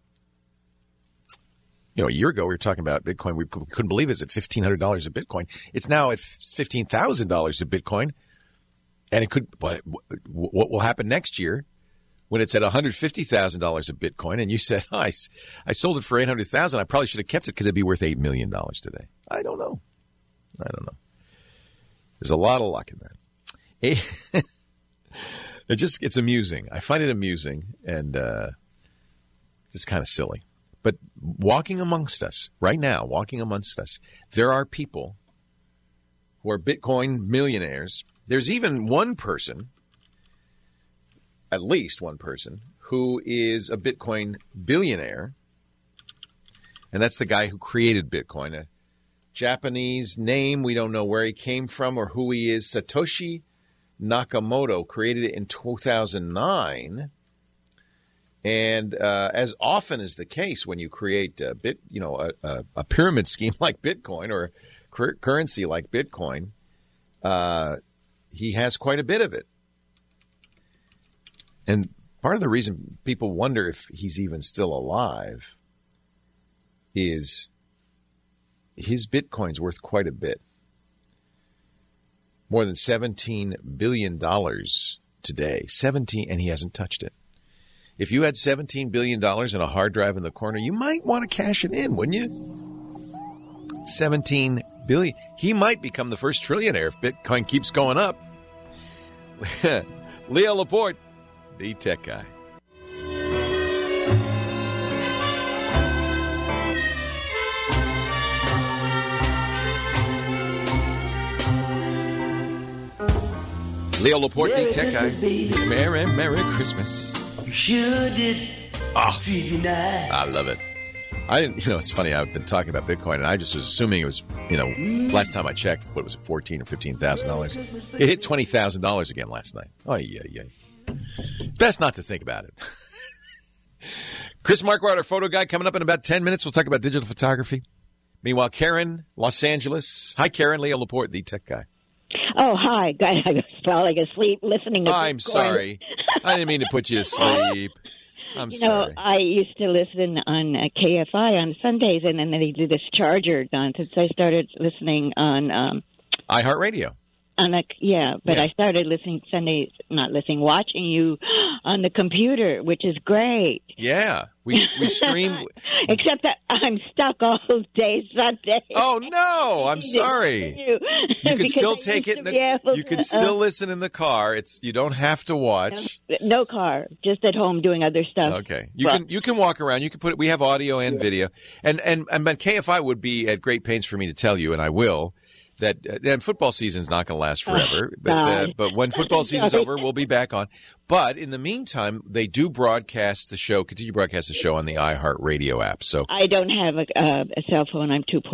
You know, a year ago, we were talking about Bitcoin. We couldn't believe it's at fifteen hundred dollars a Bitcoin. It's now at fifteen thousand dollars a Bitcoin. And it could, what, what will happen next year when it's at one hundred fifty thousand dollars a Bitcoin? And you said, oh, I, I sold it for eight hundred thousand dollars. I probably should have kept it because it'd be worth eight million dollars today. I don't know. I don't know. There's a lot of luck in that. It just, it's amusing. I find it amusing and uh, just kind of silly. But walking amongst us right now, walking amongst us, there are people who are Bitcoin millionaires. There's even one person, at least one person, who is a Bitcoin billionaire. And that's the guy who created Bitcoin, a Japanese name. We don't know where he came from or who he is. Satoshi Nakamoto created it in two thousand nine. And uh, as often is the case when you create a bit, you know, a, a, a pyramid scheme like Bitcoin or a cur- currency like Bitcoin, uh, he has quite a bit of it. And part of the reason people wonder if he's even still alive is his Bitcoin's worth quite a bit. More than seventeen billion dollars today. seventeen, and he hasn't touched it. If you had seventeen billion dollars in a hard drive in the corner, you might want to cash it in, wouldn't you? seventeen billion dollars. He might become the first trillionaire if Bitcoin keeps going up. Leo Laporte, the tech guy. Leo Laporte, Merry the tech Christmas, guy. Baby. Merry, Merry Christmas. You sure did. Oh, treat me nice. I love it. I didn't, you know, it's funny. I've been talking about Bitcoin, and I just was assuming it was, you know, mm. last time I checked, what was it, fourteen or fifteen thousand dollars? It hit twenty thousand dollars again last night. Oh yeah, yeah. Best not to think about it. Chris Marquardt, our photo guy, coming up in about ten minutes. We'll talk about digital photography. Meanwhile, Karen, Los Angeles. Hi, Karen. Leo Laporte, the tech guy. Oh, hi. God, I was falling asleep listening to I'm sorry. I didn't mean to put you to sleep. I'm you sorry. know, I used to listen on uh, K F I on Sundays, and then they do this charger nonsense. I started listening on um, iHeartRadio. On a, yeah, but Yeah. I started listening Sundays, not listening, watching you on the computer, which is great. Yeah, we we stream. Except that I'm stuck all day Sunday. Oh no, I'm sorry. You, You can Because still I take used it. In to the, be able you can to, still uh, listen in the car. It's you don't have to watch. No car, just at home doing other stuff. Okay, you Well, can you can walk around. You can put it. We have audio and video, and and and but K F I would be at great pains for me to tell you, and I will. That uh, and football season's not going to last forever, but uh, God. but when football season's over, we'll be back on. But in the meantime, they do broadcast the show, continue to broadcast the show on the iHeartRadio app. So I don't have a, uh, a cell phone. I'm too poor.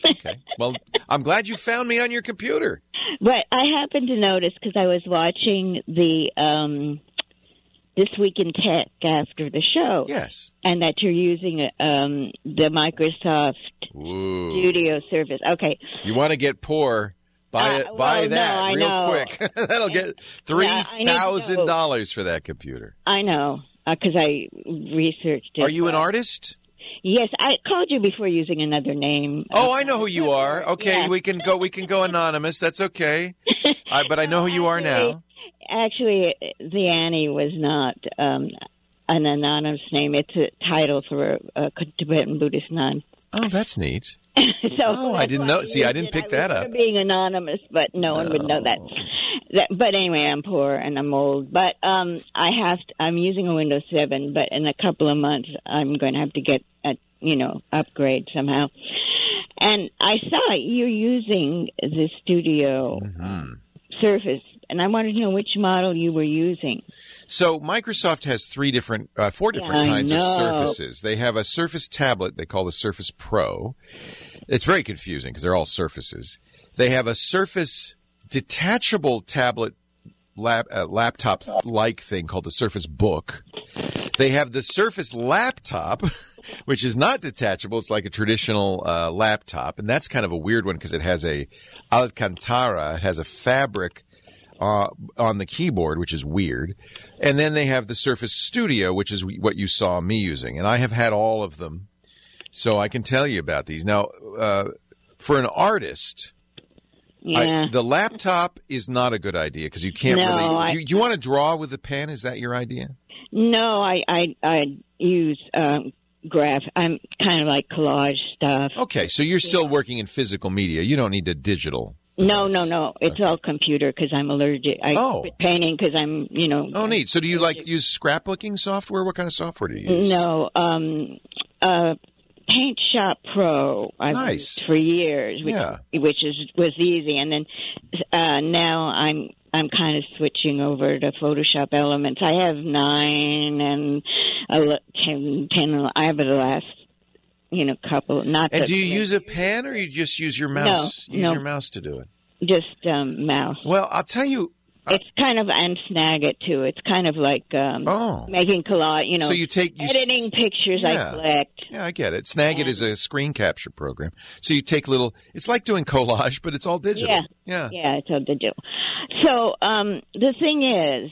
Okay. Well, I'm glad you found me on your computer. But I happened to notice because I was watching the um, This Week in Tech after the show. Yes. And that you're using um, the Microsoft Ooh. Studio service. Okay. You want to get poor, buy, it, Uh, buy well, that no, I real know. quick. That'll get three thousand dollars for that computer. I know, because I researched it. Are you an artist? Yes, I called you before using another name. Oh, I know who you are. Okay, Yeah. we can go. We can go anonymous. That's okay. I, but I know who you are now. Actually, the Annie was not um, an anonymous name. It's a title for a, a Tibetan Buddhist nun. Oh, that's neat. so Oh, I didn't know. See, I didn't pick that up. Being anonymous, but no one would know that. that. But anyway, I'm poor and I'm old. But um, I have. To, I'm using a Windows seven, but in a couple of months, I'm going to have to get a you know upgrade somehow. And I saw you're using the Studio Mm-hmm. Surface, and I wanted to know which model you were using. So Microsoft has three different, uh, four different Yeah, I kinds of know. Surfaces. They have a Surface tablet they call the Surface Pro. It's very confusing because they're all Surfaces. They have a Surface detachable tablet lap, uh, laptop-like thing called the Surface Book. They have the Surface Laptop, which is not detachable. It's like a traditional uh, laptop, and that's kind of a weird one because it has a Alcantara. It has a fabric uh, on the keyboard, which is weird. And then they have the Surface Studio, which is what you saw me using. And I have had all of them, so I can tell you about these. Now, uh, for an artist, Yeah. I, the laptop is not a good idea because you can't No, really. I- Do you, do you want to draw with the pen? Is that your idea? No, I I, I use um, graph. I'm kind of like collage stuff. Okay, so you're still working in physical media. You don't need a digital. No, no, no. It's all computer because I'm allergic. I Oh. quit painting because I'm, you know. Oh, neat. So do you like use scrapbooking software? What kind of software do you use? No, um, uh, Paint Shop Pro. I've Nice. used for years, which, Yeah. which is was easy, and then uh, now I'm I'm kind of switching over to Photoshop Elements. I have nine and a, ten, ten. I have the last, you know, couple. Not And the, do you use a pen or you just use your mouse? No, use no. your mouse to do it. just um, mouse? Well, I'll tell you. It's kind of, and Snagit too. It's kind of like um, Oh. making collage, you know, So you take- you s- editing pictures Yeah. I collect. Yeah, I get it. Snagit is a screen capture program. So you take little. It's like doing collage, but it's all digital. Yeah, Yeah. yeah, it's all digital. So um, the thing is,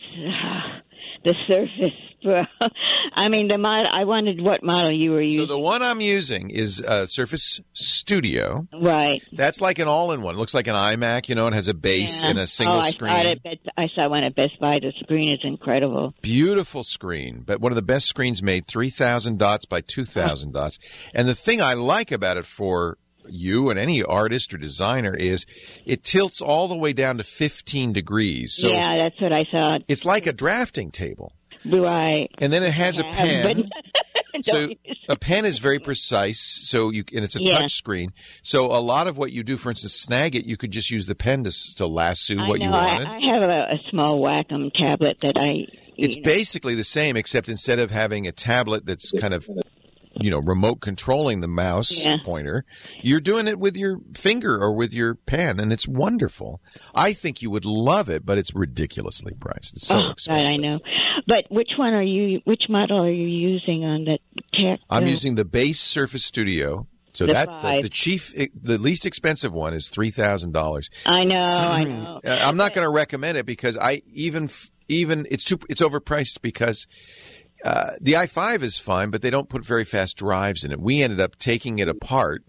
the Surface Pro. I mean, the mod. I wanted what model you were So using. the one I'm using is uh, Surface Studio. Right. That's like an all-in-one. It looks like an iMac. You know, it has a base Yeah. and a single oh, I screen. Saw it at Best, I saw one at Best Buy. The screen is incredible. Beautiful screen, but one of the best screens made, three thousand dots by two thousand dots. And the thing I like about it for you and any artist or designer is it tilts all the way down to fifteen degrees. So yeah, that's what I thought. it's like a drafting table. Right. And then it has a Yeah, pen. but- So a pen is very precise. So you and it's a Yeah. touch screen. So a lot of what you do, for instance, Snagit, you could just use the pen to, s- to lasso I what know. you wanted. I, I have a, a small Wacom tablet that I. It's basically the same, except instead of having a tablet that's kind of, you know, remote controlling the mouse Yeah. pointer, you're doing it with your finger or with your pen, and it's wonderful. I think you would love it, but it's ridiculously priced. It's so oh, expensive. God, I know. But which one are you? Which model are you using on the tech? I'm uh, using the base Surface Studio. So The that the, five. the chief, the least expensive one is three thousand dollars. I know, I know. Uh, I'm not going to recommend it because I even even it's too it's overpriced because uh, the i five is fine, but they don't put very fast drives in it. We ended up taking it apart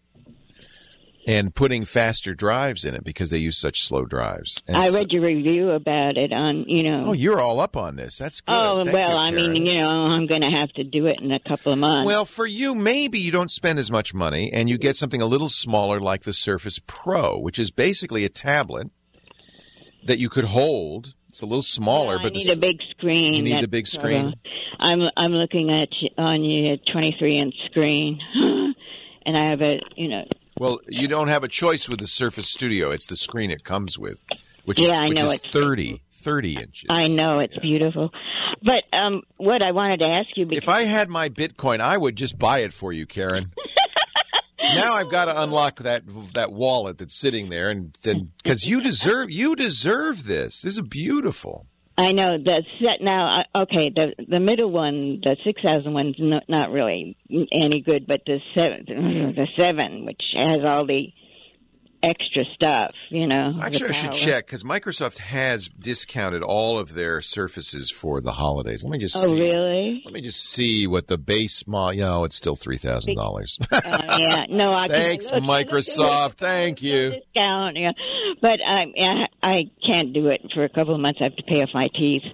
and putting faster drives in it because they use such slow drives. And I so- read your review about it on, you know. Oh, you're all up on this. That's good. Oh, Thank well, you, I Karen. mean, you know, I'm going to have to do it in a couple of months. Well, for you, maybe you don't spend as much money and you get something a little smaller like the Surface Pro, which is basically a tablet that you could hold. It's a little smaller, I but need the, a big screen. You need that- the big screen? I'm I'm looking at you, on your twenty-three inch screen, and I have a, you know. well, you don't have a choice with the Surface Studio. It's the screen it comes with, which Yeah, is I which know is it's- thirty, thirty inches. I know it's beautiful, but um, what I wanted to ask you, because If I had my Bitcoin, I would just buy it for you, Karen. now I've got to unlock that that wallet that's sitting there, and because you deserve you deserve this. This is beautiful. I know the set now. uh, Okay, the the middle one, the six thousand one's not, not really any good, but the seven, the seven, which has all the extra stuff, you know. Actually, I should check because Microsoft has discounted all of their Surfaces for the holidays. Let me just. Oh, see. really? Let me just see what the base model. You know, it's still three thousand dollars. Uh, yeah, no. I Thanks, look, Microsoft. Look, Thank you. Discount, yeah, but I, I I can't do it for a couple of months. I have to pay off my teeth.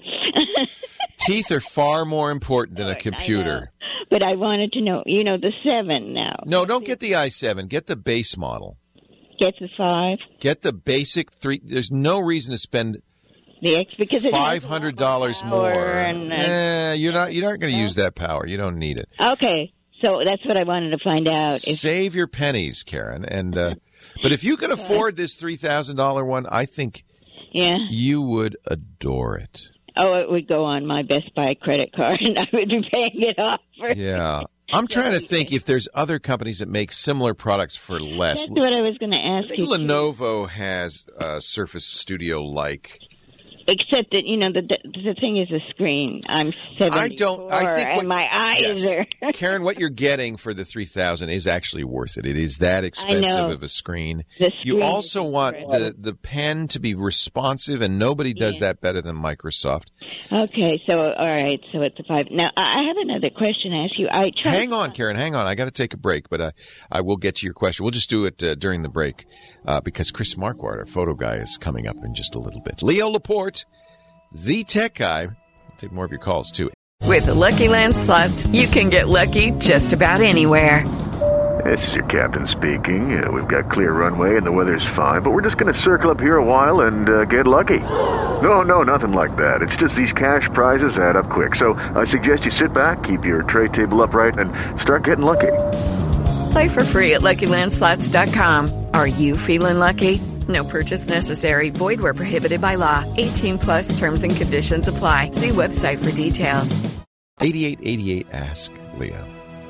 Teeth are far more important than a computer. I but I wanted to know, you know, the seven now. No, don't get the i seven. Get the base model. Get the five. Get the basic three. There's no reason to spend the X because it five hundred dollars more. And, uh, eh, you're not. You're not going to use that power. You don't need it. Okay, so that's what I wanted to find out. If, Save your pennies, Karen. And uh, but if you can afford this three thousand dollar one, I think yeah, you would adore it. Oh, it would go on my Best Buy credit card, and I would be paying it off. For yeah. I'm trying to think if there's other companies that make similar products for less. That's what I was going to ask I think you. Lenovo too. has a Surface Studio-like. Except that, you know, the the thing is the screen. I'm seventy-four, I don't, I think what, and my eyes yes. are... Karen, what you're getting for the three thousand is actually worth it. It is that expensive of a screen. The you screen also want the, the pen to be responsive, and nobody does yeah. that better than Microsoft. Okay, so, all right, so it's a five. Now, I have another question to ask you. I tried Hang on, Karen, hang on. I got to take a break, but I, I will get to your question. We'll just do it uh, during the break uh, because Chris Marquardt, our photo guy, is coming up in just a little bit. Leo Laporte, the tech guy. I'll take more of your calls, too. With the Lucky Land Slots, you can get lucky just about anywhere. This is your captain speaking. Uh, we've got clear runway and the weather's fine, but we're just going to circle up here a while and uh, get lucky. No, no, nothing like that. It's just these cash prizes add up quick. So I suggest you sit back, keep your tray table upright, and start getting lucky. Play for free at Lucky Land Slots dot com. Are you feeling lucky? No purchase necessary. Void where prohibited by law. eighteen plus terms and conditions apply. See website for details. eighty-eight eighty-eight Ask Leo.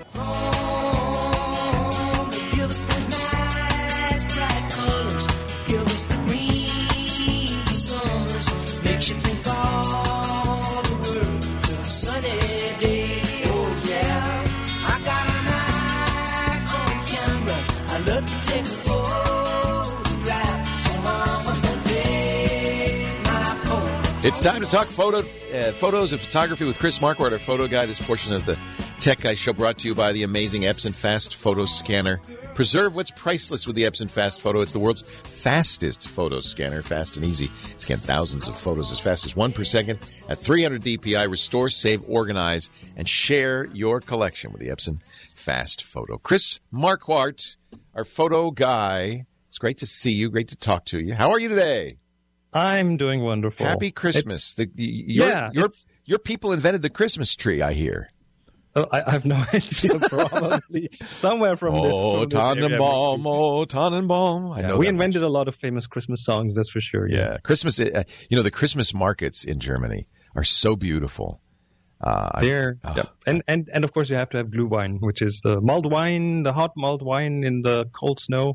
It's time to talk photo, uh, photos and photography with Chris Marquardt, our photo guy. This portion of the Tech Guy Show brought to you by the amazing Epson Fast Photo Scanner. Preserve what's priceless with the Epson Fast Photo. It's the world's fastest photo scanner, fast and easy. Scan thousands of photos as fast as one per second at three hundred D P I. Restore, save, organize, and share your collection with the Epson Fast Photo. Chris Marquardt, our photo guy. It's great to see you. Great to talk to you. How are you today? I'm doing wonderful. Happy Christmas. The, the, your, yeah, your, your people invented the Christmas tree, I hear. Oh, I, I have no idea. Probably somewhere from oh, this. Oh, Tannenbaum, oh, Tannenbaum. I yeah, know we that invented much. a lot of famous Christmas songs, that's for sure. Yeah, yeah. Christmas, uh, you know, the Christmas markets in Germany are so beautiful. Uh, There, oh. yeah. and, and, and of course you have to have Glühwein, which is the mulled wine, the hot mulled wine in the cold snow.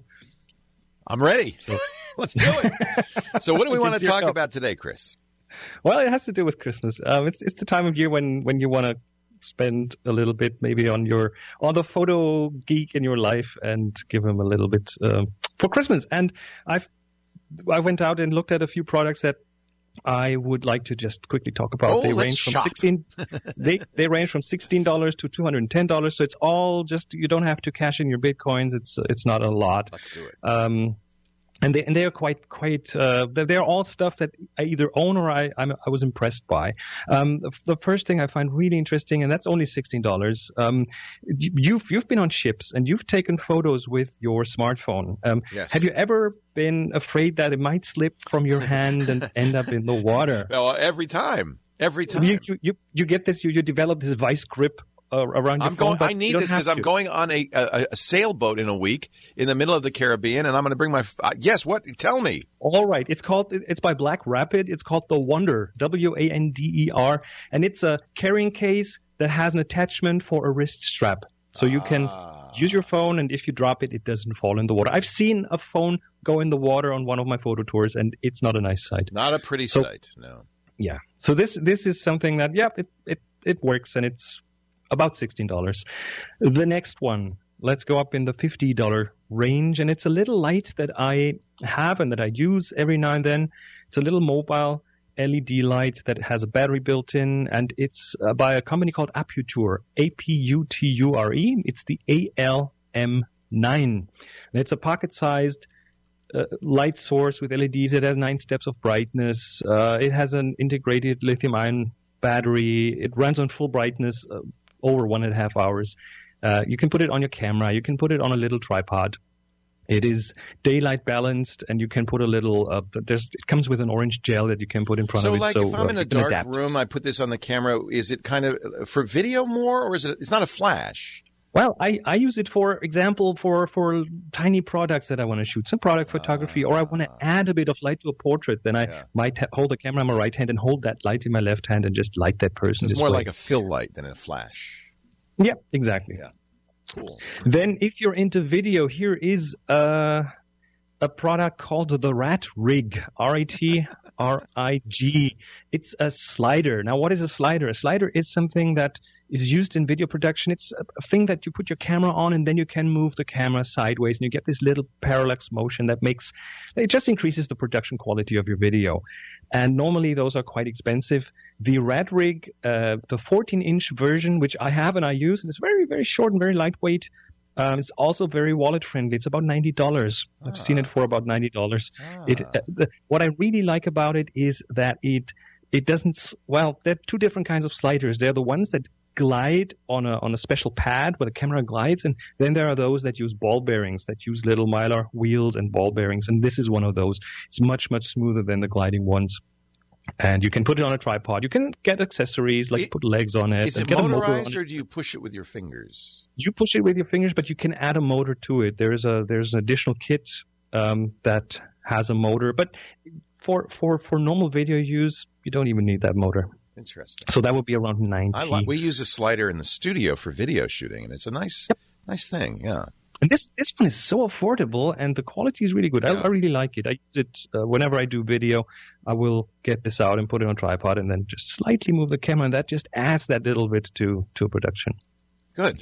I'm ready. So. Let's do it. So what do we want to talk cup. about today, Chris? Well, it has to do with Christmas. Um, it's it's the time of year when, when you want to spend a little bit maybe on your on the photo geek in your life and give him a little bit um, for Christmas. And I've I went out and looked at a few products that I would like to just quickly talk about. Oh, they let's range from shop. sixteen. they they range from sixteen dollars to two hundred and ten dollars. So it's all just you don't have to cash in your bitcoins. It's it's not a lot. Let's do it. Um, And they and they are quite quite uh, they're, they're all stuff that I either own or I I'm, I was impressed by. Um, the, the first thing I find really interesting, and that's only sixteen dollars. Um, you've you've been on ships and you've taken photos with your smartphone. Um, yes. Have you ever been afraid that it might slip from your hand and end up in the water? Well, every time, every time. You you you, you get this. You you develop this vice grip. Uh, around your I'm phone, going. I need this because I'm going on a, a, a sailboat in a week in the middle of the Caribbean, and I'm going to bring my. Uh, yes, what? Tell me. All right, it's called. It's by Black Rapid. It's called the Wonder, W A N D E R, and it's a carrying case that has an attachment for a wrist strap, so you can ah. use your phone, and if you drop it, it doesn't fall in the water. I've seen a phone go in the water on one of my photo tours, and it's not a nice sight. Not a pretty so, sight, no. Yeah. So this this is something that, yeah, it, it, it works, and it's about sixteen dollars. The next one, let's go up in the fifty dollars range, and it's a little light that I have and that I use every now and then. It's a little mobile L E D light that has a battery built in, and it's uh, by a company called Aputure, A P U T U R E. It's the A L M nine. And it's a pocket-sized uh, light source with L E Ds. It has nine steps of brightness. Uh, it has an integrated lithium-ion battery. It runs on full brightness uh, over one and a half hours. Uh, you can put it on your camera. You can put it on a little tripod. It is daylight balanced, and you can put a little. Uh, there's it comes with an orange gel that you can put in front so of it. Like so, if I'm uh, in a you can dark adapt. room, I put this on the camera. Is it kind of for video more, or is it? It's not a flash. Well, I, I use it, for example, for, for tiny products that I want to shoot, some product photography, uh, or I want to add a bit of light to a portrait. Then I yeah. might ha- hold the camera in my right hand and hold that light in my left hand and just light that person. It's more way. like a fill light than a flash. Yeah, exactly. Yeah, cool. Then, if you're into video, here is a a product called the Rat Rig, R A T R I G. It's a slider. Now, what is a slider? A slider is something that is used in video production. It's a, a thing that you put your camera on, and then you can move the camera sideways, and you get this little parallax motion that makes it just increases the production quality of your video. And normally those are quite expensive. The Rat Rig, uh, the fourteen inch version, which I have and I use, and it's very, very short and very lightweight. Um, it's also very wallet friendly. It's about ninety dollars. Ah. I've seen it for about ninety dollars. Ah. It, uh, the, what I really like about it is that it it doesn't. Well, there are two different kinds of sliders. They're the ones that glide on a on a special pad where the camera glides, and then there are those that use ball bearings, that use little mylar wheels and ball bearings. And this is one of those. It's much much smoother than the gliding ones. And you can put it on a tripod. You can get accessories, like it, put legs on it. Is it get motorized, a or do you push it with your fingers? You push it with your fingers, but you can add a motor to it. There's a there's an additional kit um, that has a motor. But for, for, for normal video use, you don't even need that motor. Interesting. So that would be around ninety. I like, we use a slider in the studio for video shooting, and it's a nice yep. nice thing, yeah. And this this one is so affordable, and the quality is really good. Yeah. I, I really like it. I use it uh, whenever I do video. I will get this out and put it on a tripod, and then just slightly move the camera, and that just adds that little bit to to a production. Good.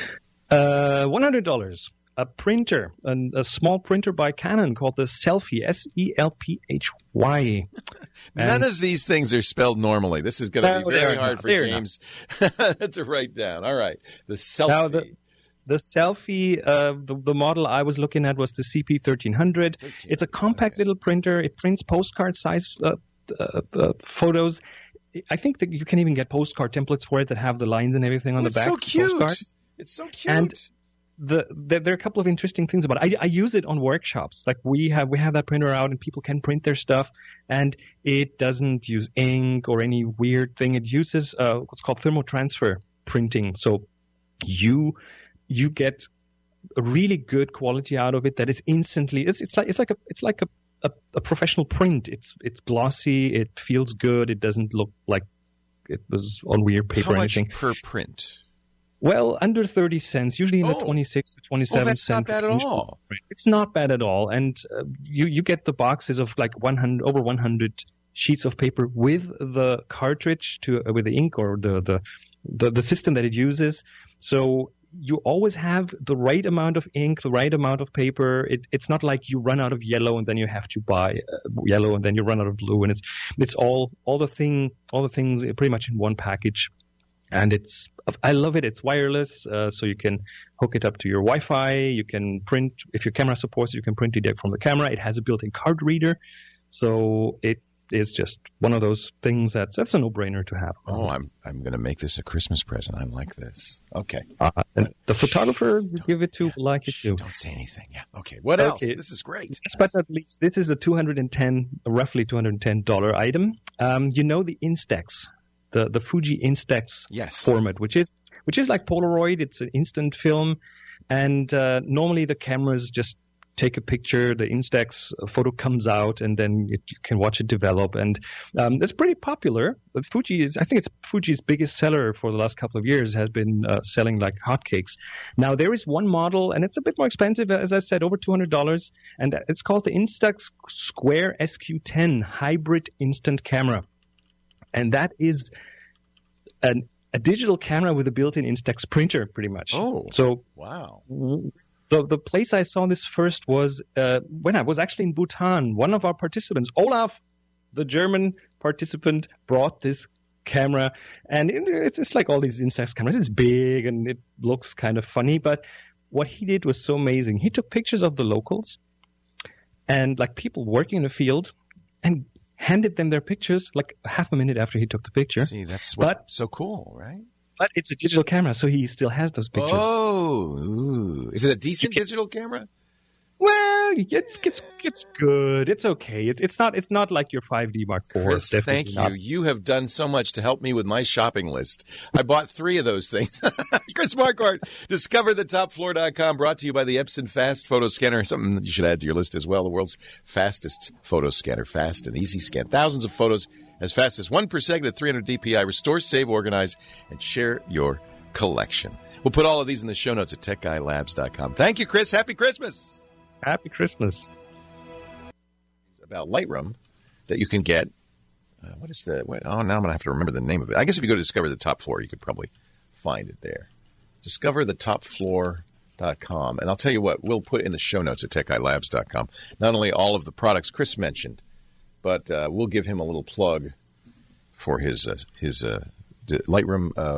Uh, one hundred dollars. A printer, an, a small printer by Canon called the Selphy, S E L P H Y. None of these things are spelled normally. This is going to no, be very hard not. for they're James to write down. All right. The Selphy. Now, the, the Selphy, uh, the, the model I was looking at was the C P thirteen hundred. It's a compact okay. little printer. It prints postcard size uh, uh, uh, photos. I think that you can even get postcard templates for it that have the lines and everything on oh, the back. It's so cute. Postcards. It's so cute. And The, the, there are a couple of interesting things about it. I, I use it on workshops. Like we have, we have that printer out, and people can print their stuff, and it doesn't use ink or any weird thing. It uses uh, what's called thermotransfer printing. So you you get a really good quality out of it that is instantly. It's it's like it's like a it's like a, a, a professional print. It's it's glossy. It feels good. It doesn't look like it was on weird paper How or anything. How much per print? Well, under thirty cents, usually in oh. the twenty-six to twenty-seven oh, that's cent. That's not bad at all. It's not bad at all. And uh, you, you get the boxes of like one hundred, over one hundred sheets of paper with the cartridge to uh, with the ink or the, the, the, the system that it uses. So you always have the right amount of ink, the right amount of paper. It, it's not like you run out of yellow and then you have to buy uh, yellow and then you run out of blue. And it's, it's all, all the thing, all the things pretty much in one package. And it's, I love it. It's wireless, uh, so you can hook it up to your Wi-Fi. You can print, if your camera supports it, you can print it from the camera. It has a built-in card reader. So it is just one of those things that's, that's a no-brainer to have. Oh, I'm I'm going to make this a Christmas present. I like this. Okay. Uh, and the photographer you give it to will like it too. Don't say anything. Yeah. Okay. What okay. else? This is great. Last but not least, this is a two hundred ten, roughly two hundred ten dollars item. Um, you know the Instax. The, the Fuji Instax yes. format, which is which is like Polaroid. It's an instant film, and uh, normally the cameras just take a picture, the Instax photo comes out, and then it, you can watch it develop. And um, it's pretty popular. But Fuji is, I think it's Fuji's biggest seller for the last couple of years, has been uh, selling like hotcakes. Now, there is one model, and it's a bit more expensive, as I said, over two hundred dollars, and it's called the Instax Square S Q ten Hybrid Instant Camera. And that is an, a digital camera with a built-in Instax printer, pretty much. Oh, so wow. The the place I saw this first was uh, when I was actually in Bhutan. One of our participants, Olaf, the German participant, brought this camera, and it's, it's like all these Instax cameras. It's big and it looks kind of funny, but what he did was so amazing. He took pictures of the locals and like people working in the field, and handed them their pictures like half a minute after he took the picture. See, that's what, but, so cool, right? But it's a digital camera, so he still has those pictures. Oh, ooh. Is it a decent can, digital camera? Well, it's it's it's good. It's okay. It, it's not it's not like your five D Mark four. Chris, thank you. Not. You have done so much to help me with my shopping list. I bought three of those things. Chris Marquardt, discover the top floor dot com, brought to you by the Epson Fast Photo Scanner. Something you should add to your list as well. The world's fastest photo scanner. Fast and easy scan. Thousands of photos as fast as one per second at three hundred D P I. Restore, save, organize, and share your collection. We'll put all of these in the show notes at tech guy labs dot com. Thank you, Chris. Happy Christmas. Happy Christmas. About Lightroom that you can get. Uh, what is the? What, oh, now I'm going to have to remember the name of it. I guess if you go to Discover the Top Floor, you could probably find it there. discover the top floor dot com. And I'll tell you what, we'll put in the show notes at tech guy labs dot com not only all of the products Chris mentioned, but uh, we'll give him a little plug for his uh, his uh, Lightroom uh,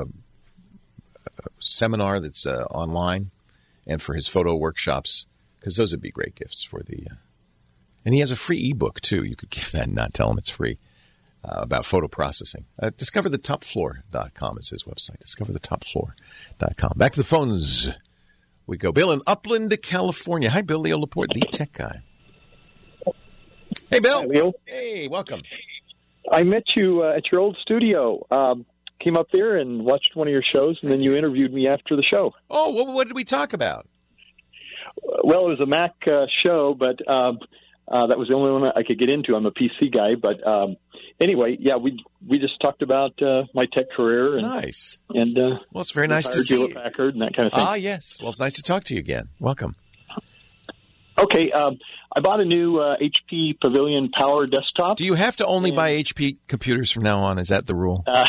seminar that's uh, online, and for his photo workshops, because those would be great gifts for the. Uh, and he has a free ebook too. You could give that and not tell him it's free uh, about photo processing. Uh, discover the top floor dot com is his website. discover the top floor dot com. Back to the phones we go. Bill in Upland, California. Hi, Bill. Leo Laporte, the tech guy. Hey, Bill. Hi, Leo. Hey, welcome. I met you uh, at your old studio. Um, came up there and watched one of your shows, and then you interviewed me after the show. Oh, what, what did we talk about? Well, it was a Mac uh, show, but um, uh, that was the only one I could get into. I'm a P C guy, but um, anyway, yeah, we we just talked about uh, my tech career. And, nice. And uh, well, it's very nice to see Hewlett Packard and that kind of thing. Ah, yes. Well, it's nice to talk to you again. Welcome. Okay, um, I bought a new uh, H P Pavilion Power desktop. Do you have to only buy H P computers from now on? Is that the rule? Uh,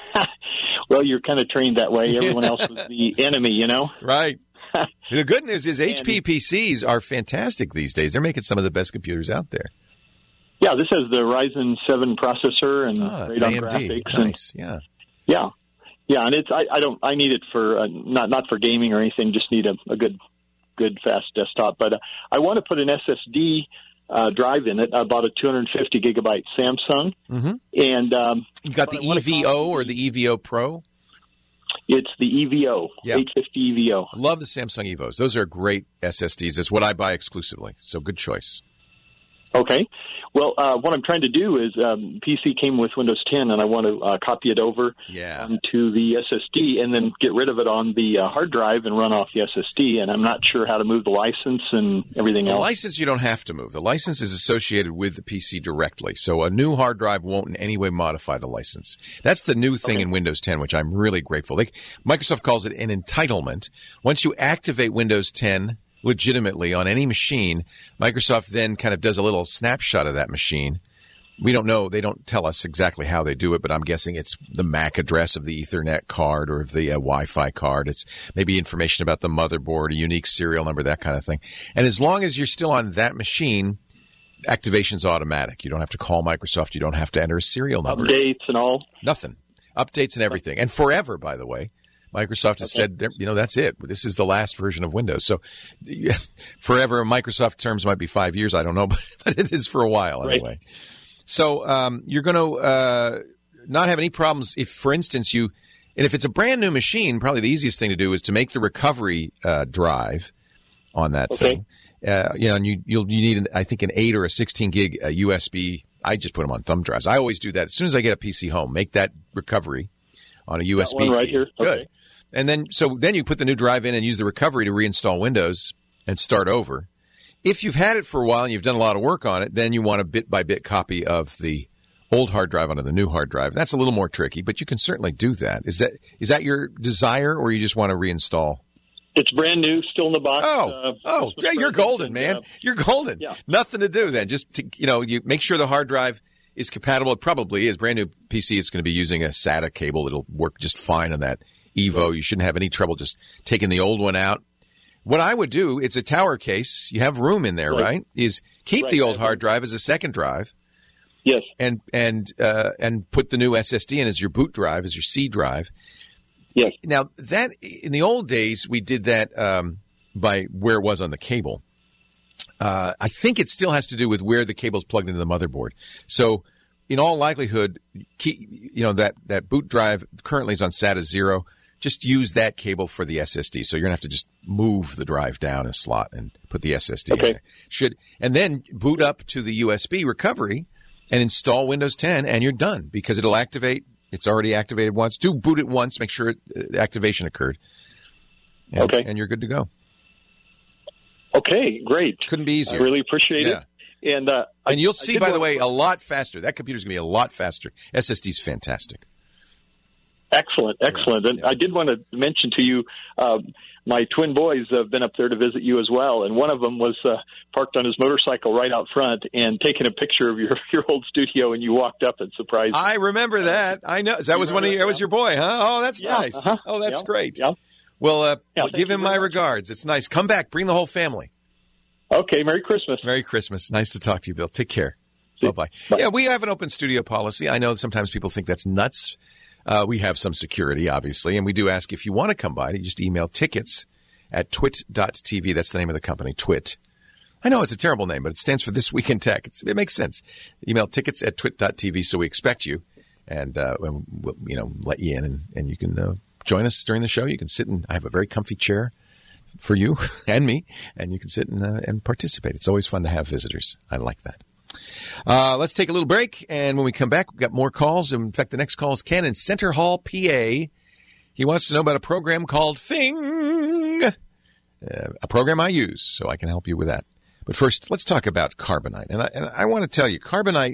well, you're kind of trained that way. Everyone else is the enemy, you know? Right. The good news is H P P Cs are fantastic these days. They're making some of the best computers out there. Yeah, this has the Ryzen seven processor and oh, great on A M D. graphics. Nice, and, yeah. Yeah. Yeah, and it's I, I don't I need it for uh, not not for gaming or anything, just need a, a good good fast desktop. But uh, I want to put an S S D uh, drive in it. I bought a two hundred fifty gigabyte Samsung. Mm-hmm. And um, you got the E V O or the E V O Pro? It's the E V O, yeah. eight fifty E V O. I love the Samsung Evos. Those are great S S Ds. It's what I buy exclusively. So good choice. Okay. Well, uh, what I'm trying to do is um, P C came with Windows ten, and I want to uh, copy it over yeah. onto the S S D and then get rid of it on the uh, hard drive and run off the S S D. And I'm not sure how to move the license and everything the else. The license you don't have to move. The license is associated with the P C directly. So a new hard drive won't in any way modify the license. That's the new thing okay. in Windows ten, which I'm really grateful. They, Microsoft calls it an entitlement. Once you activate Windows ten legitimately on any machine, Microsoft then kind of does a little snapshot of that machine. We don't know. They don't tell us exactly how they do it, but I'm guessing it's the M A C address of the Ethernet card or of the uh, Wi-Fi card. It's maybe information about the motherboard, a unique serial number, that kind of thing. And as long as you're still on that machine, activation's automatic. You don't have to call Microsoft. You don't have to enter a serial number. Updates and all? Nothing. Updates and everything. And forever, by the way. Microsoft has okay. said, you know, that's it. This is the last version of Windows. So yeah, forever, Microsoft terms might be five years. I don't know, but, but it is for a while anyway. Right. So um, you're going to uh, not have any problems if, for instance, you – and if it's a brand new machine, probably the easiest thing to do is to make the recovery uh, drive on that okay. thing. Uh, you know, and you, you'll, you need, an, I think, an eight or a sixteen gig uh, U S B. I just put them on thumb drives. I always do that. As soon as I get a P C home, make that recovery on a U S B that one right key. Here. Good. Okay. And then, so then you put the new drive in and use the recovery to reinstall Windows and start over. If you've had it for a while and you've done a lot of work on it, then you want a bit-by-bit copy of the old hard drive onto the new hard drive. That's a little more tricky, but you can certainly do that. Is that is that your desire, or you just want to reinstall? It's brand new, still in the box. Oh, uh, oh, yeah, you're golden, man. Uh, you're golden. Yeah. Nothing to do then. Just to, you know, you make sure the hard drive is compatible. It probably is. Brand new P C is going to be using a SATA cable. It'll work just fine on that Evo. You shouldn't have any trouble just taking the old one out. What I would do, it's a tower case. You have room in there, right? right? Is keep right, the old hard drive as a second drive. Yes. And and uh, and put the new S S D in as your boot drive, as your C drive. Yes. Now, that in the old days, we did that um, by where it was on the cable. Uh, I think it still has to do with where the cable's plugged into the motherboard. So, in all likelihood, key, you know, that, that boot drive currently is on SATA zero. Just use that cable for the S S D. So you're going to have to just move the drive down a slot and put the S S D okay. in there. Should, and then boot up to the U S B recovery and install Windows ten, and you're done because it'll activate. It's already activated once. Do boot it once. Make sure it, uh, activation occurred. And, okay. And you're good to go. Okay, great. Couldn't be easier. I really appreciate yeah. it. And uh, and I, you'll see, by the way, to... a lot faster. That computer's going to be a lot faster. S S D's fantastic. Excellent, excellent. And yeah. I did want to mention to you, uh, my twin boys have been up there to visit you as well, and one of them was uh, parked on his motorcycle right out front and taking a picture of your, your old studio, and you walked up and surprised I remember that. I know. That was one of your, that was your boy, huh? Oh, that's yeah, nice. Uh-huh. Oh, that's yeah, great. Yeah. Well, uh, yeah, well give him my much. regards. It's nice. Come back. Bring the whole family. Okay, Merry Christmas. Merry Christmas. Nice to talk to you, Bill. Take care. Bye-bye. Bye. Yeah, we have an open studio policy. I know sometimes people think that's nuts. Uh, we have some security, obviously, and we do ask if you want to come by, you just email tickets at twit dot t v. That's the name of the company, Twit. I know it's a terrible name, but it stands for This Week in Tech. It's, it makes sense. Email tickets at twit dot t v, so we expect you, and uh, we'll, you know, let you in, and, and you can uh, join us during the show. You can sit in. I have a very comfy chair for you and me, and you can sit and, uh, and participate. It's always fun to have visitors. I like that. Uh, let's take a little break, and when we come back, we've got more calls. In fact, the next call is Ken in Center Hall, P A. He wants to know about a program called Fing, uh, a program I use, so I can help you with that. But first, let's talk about Carbonite. And I, and I want to tell you, Carbonite,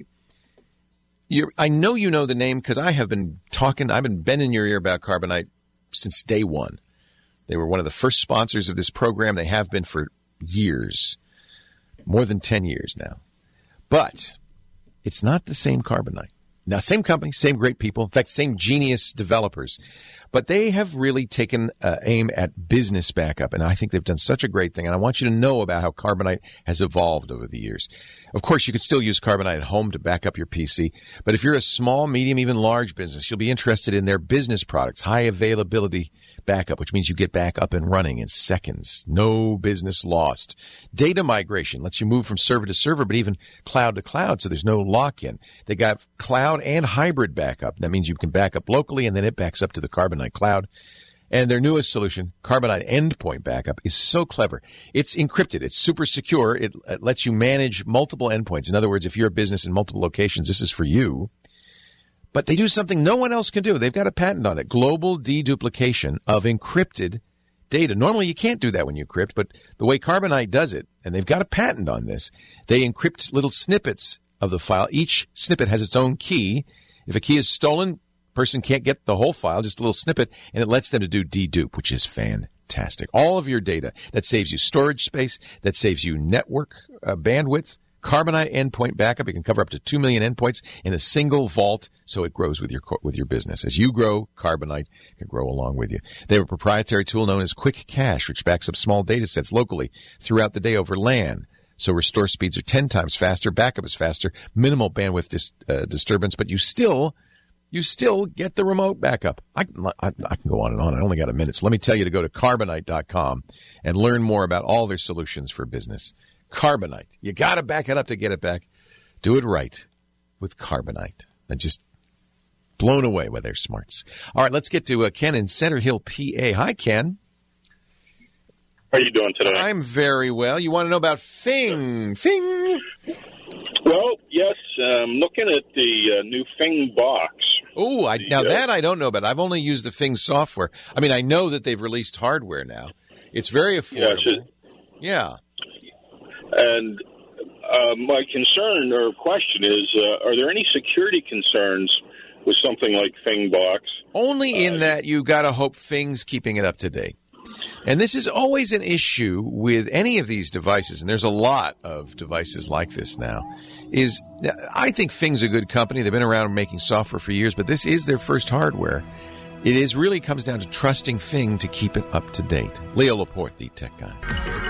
you're, I know you know the name because I have been talking, I've been bending your ear about Carbonite since day one. They were one of the first sponsors of this program. They have been for years, more than ten years now. But it's not the same Carbonite. Now, same company, same great people, in fact, same genius developers. But they have really taken uh, aim at business backup, and I think they've done such a great thing. And I want you to know about how Carbonite has evolved over the years. Of course, you can still use Carbonite at home to back up your P C. But if you're a small, medium, even large business, you'll be interested in their business products, high availability backup, which means you get back up and running in seconds. No business lost. Data migration lets you move from server to server, but even cloud to cloud, so there's no lock-in. They got cloud and hybrid backup. That means you can back up locally, and then it backs up to the Carbonite cloud. And their newest solution, Carbonite Endpoint Backup, is so clever. It's encrypted. It's super secure. It, it lets you manage multiple endpoints. In other words, if you're a business in multiple locations, this is for you. But they do something no one else can do. They've got a patent on it. Global deduplication of encrypted data. Normally, you can't do that when you encrypt, but the way Carbonite does it, and they've got a patent on this, they encrypt little snippets of the file. Each snippet has its own key. If a key is stolen, person can't get the whole file, just a little snippet, and it lets them to do dedupe, which is fantastic. All of your data. That saves you storage space. That saves you network uh, bandwidth. Carbonite Endpoint Backup. It can cover up to two million endpoints in a single vault, so it grows with your with your business. As you grow, Carbonite can grow along with you. They have a proprietary tool known as Quick Cache, which backs up small data sets locally throughout the day over LAN. So restore speeds are ten times faster, backup is faster, minimal bandwidth dis, uh, disturbance, but you still you still get the remote backup. I, I, I can go on and on. I only got a minute, so let me tell you to go to carbonite dot com and learn more about all their solutions for business. Carbonite. You got to back it up to get it back. Do it right with Carbonite. I'm just blown away by their smarts. All right, let's get to uh, Ken in Center Hill, P A. Hi, Ken. How are you doing today? I'm very well. You want to know about Fing? Fing? Well, yes. I'm looking at the uh, new Fing box. Oh, I, the, now uh, that I don't know about. I've only used the Fing software. I mean, I know that they've released hardware now. It's very affordable. Yeah. It's just, yeah. Uh, And uh, my concern or question is, uh, are there any security concerns with something like FingBox? Only in that you got to hope Fing's keeping it up to date. And this is always an issue with any of these devices, and there's a lot of devices like this now, is I think Fing's a good company. They've been around making software for years, but this is their first hardware. It is really comes down to trusting Fing to keep it up to date. Leo Laporte, the tech guy.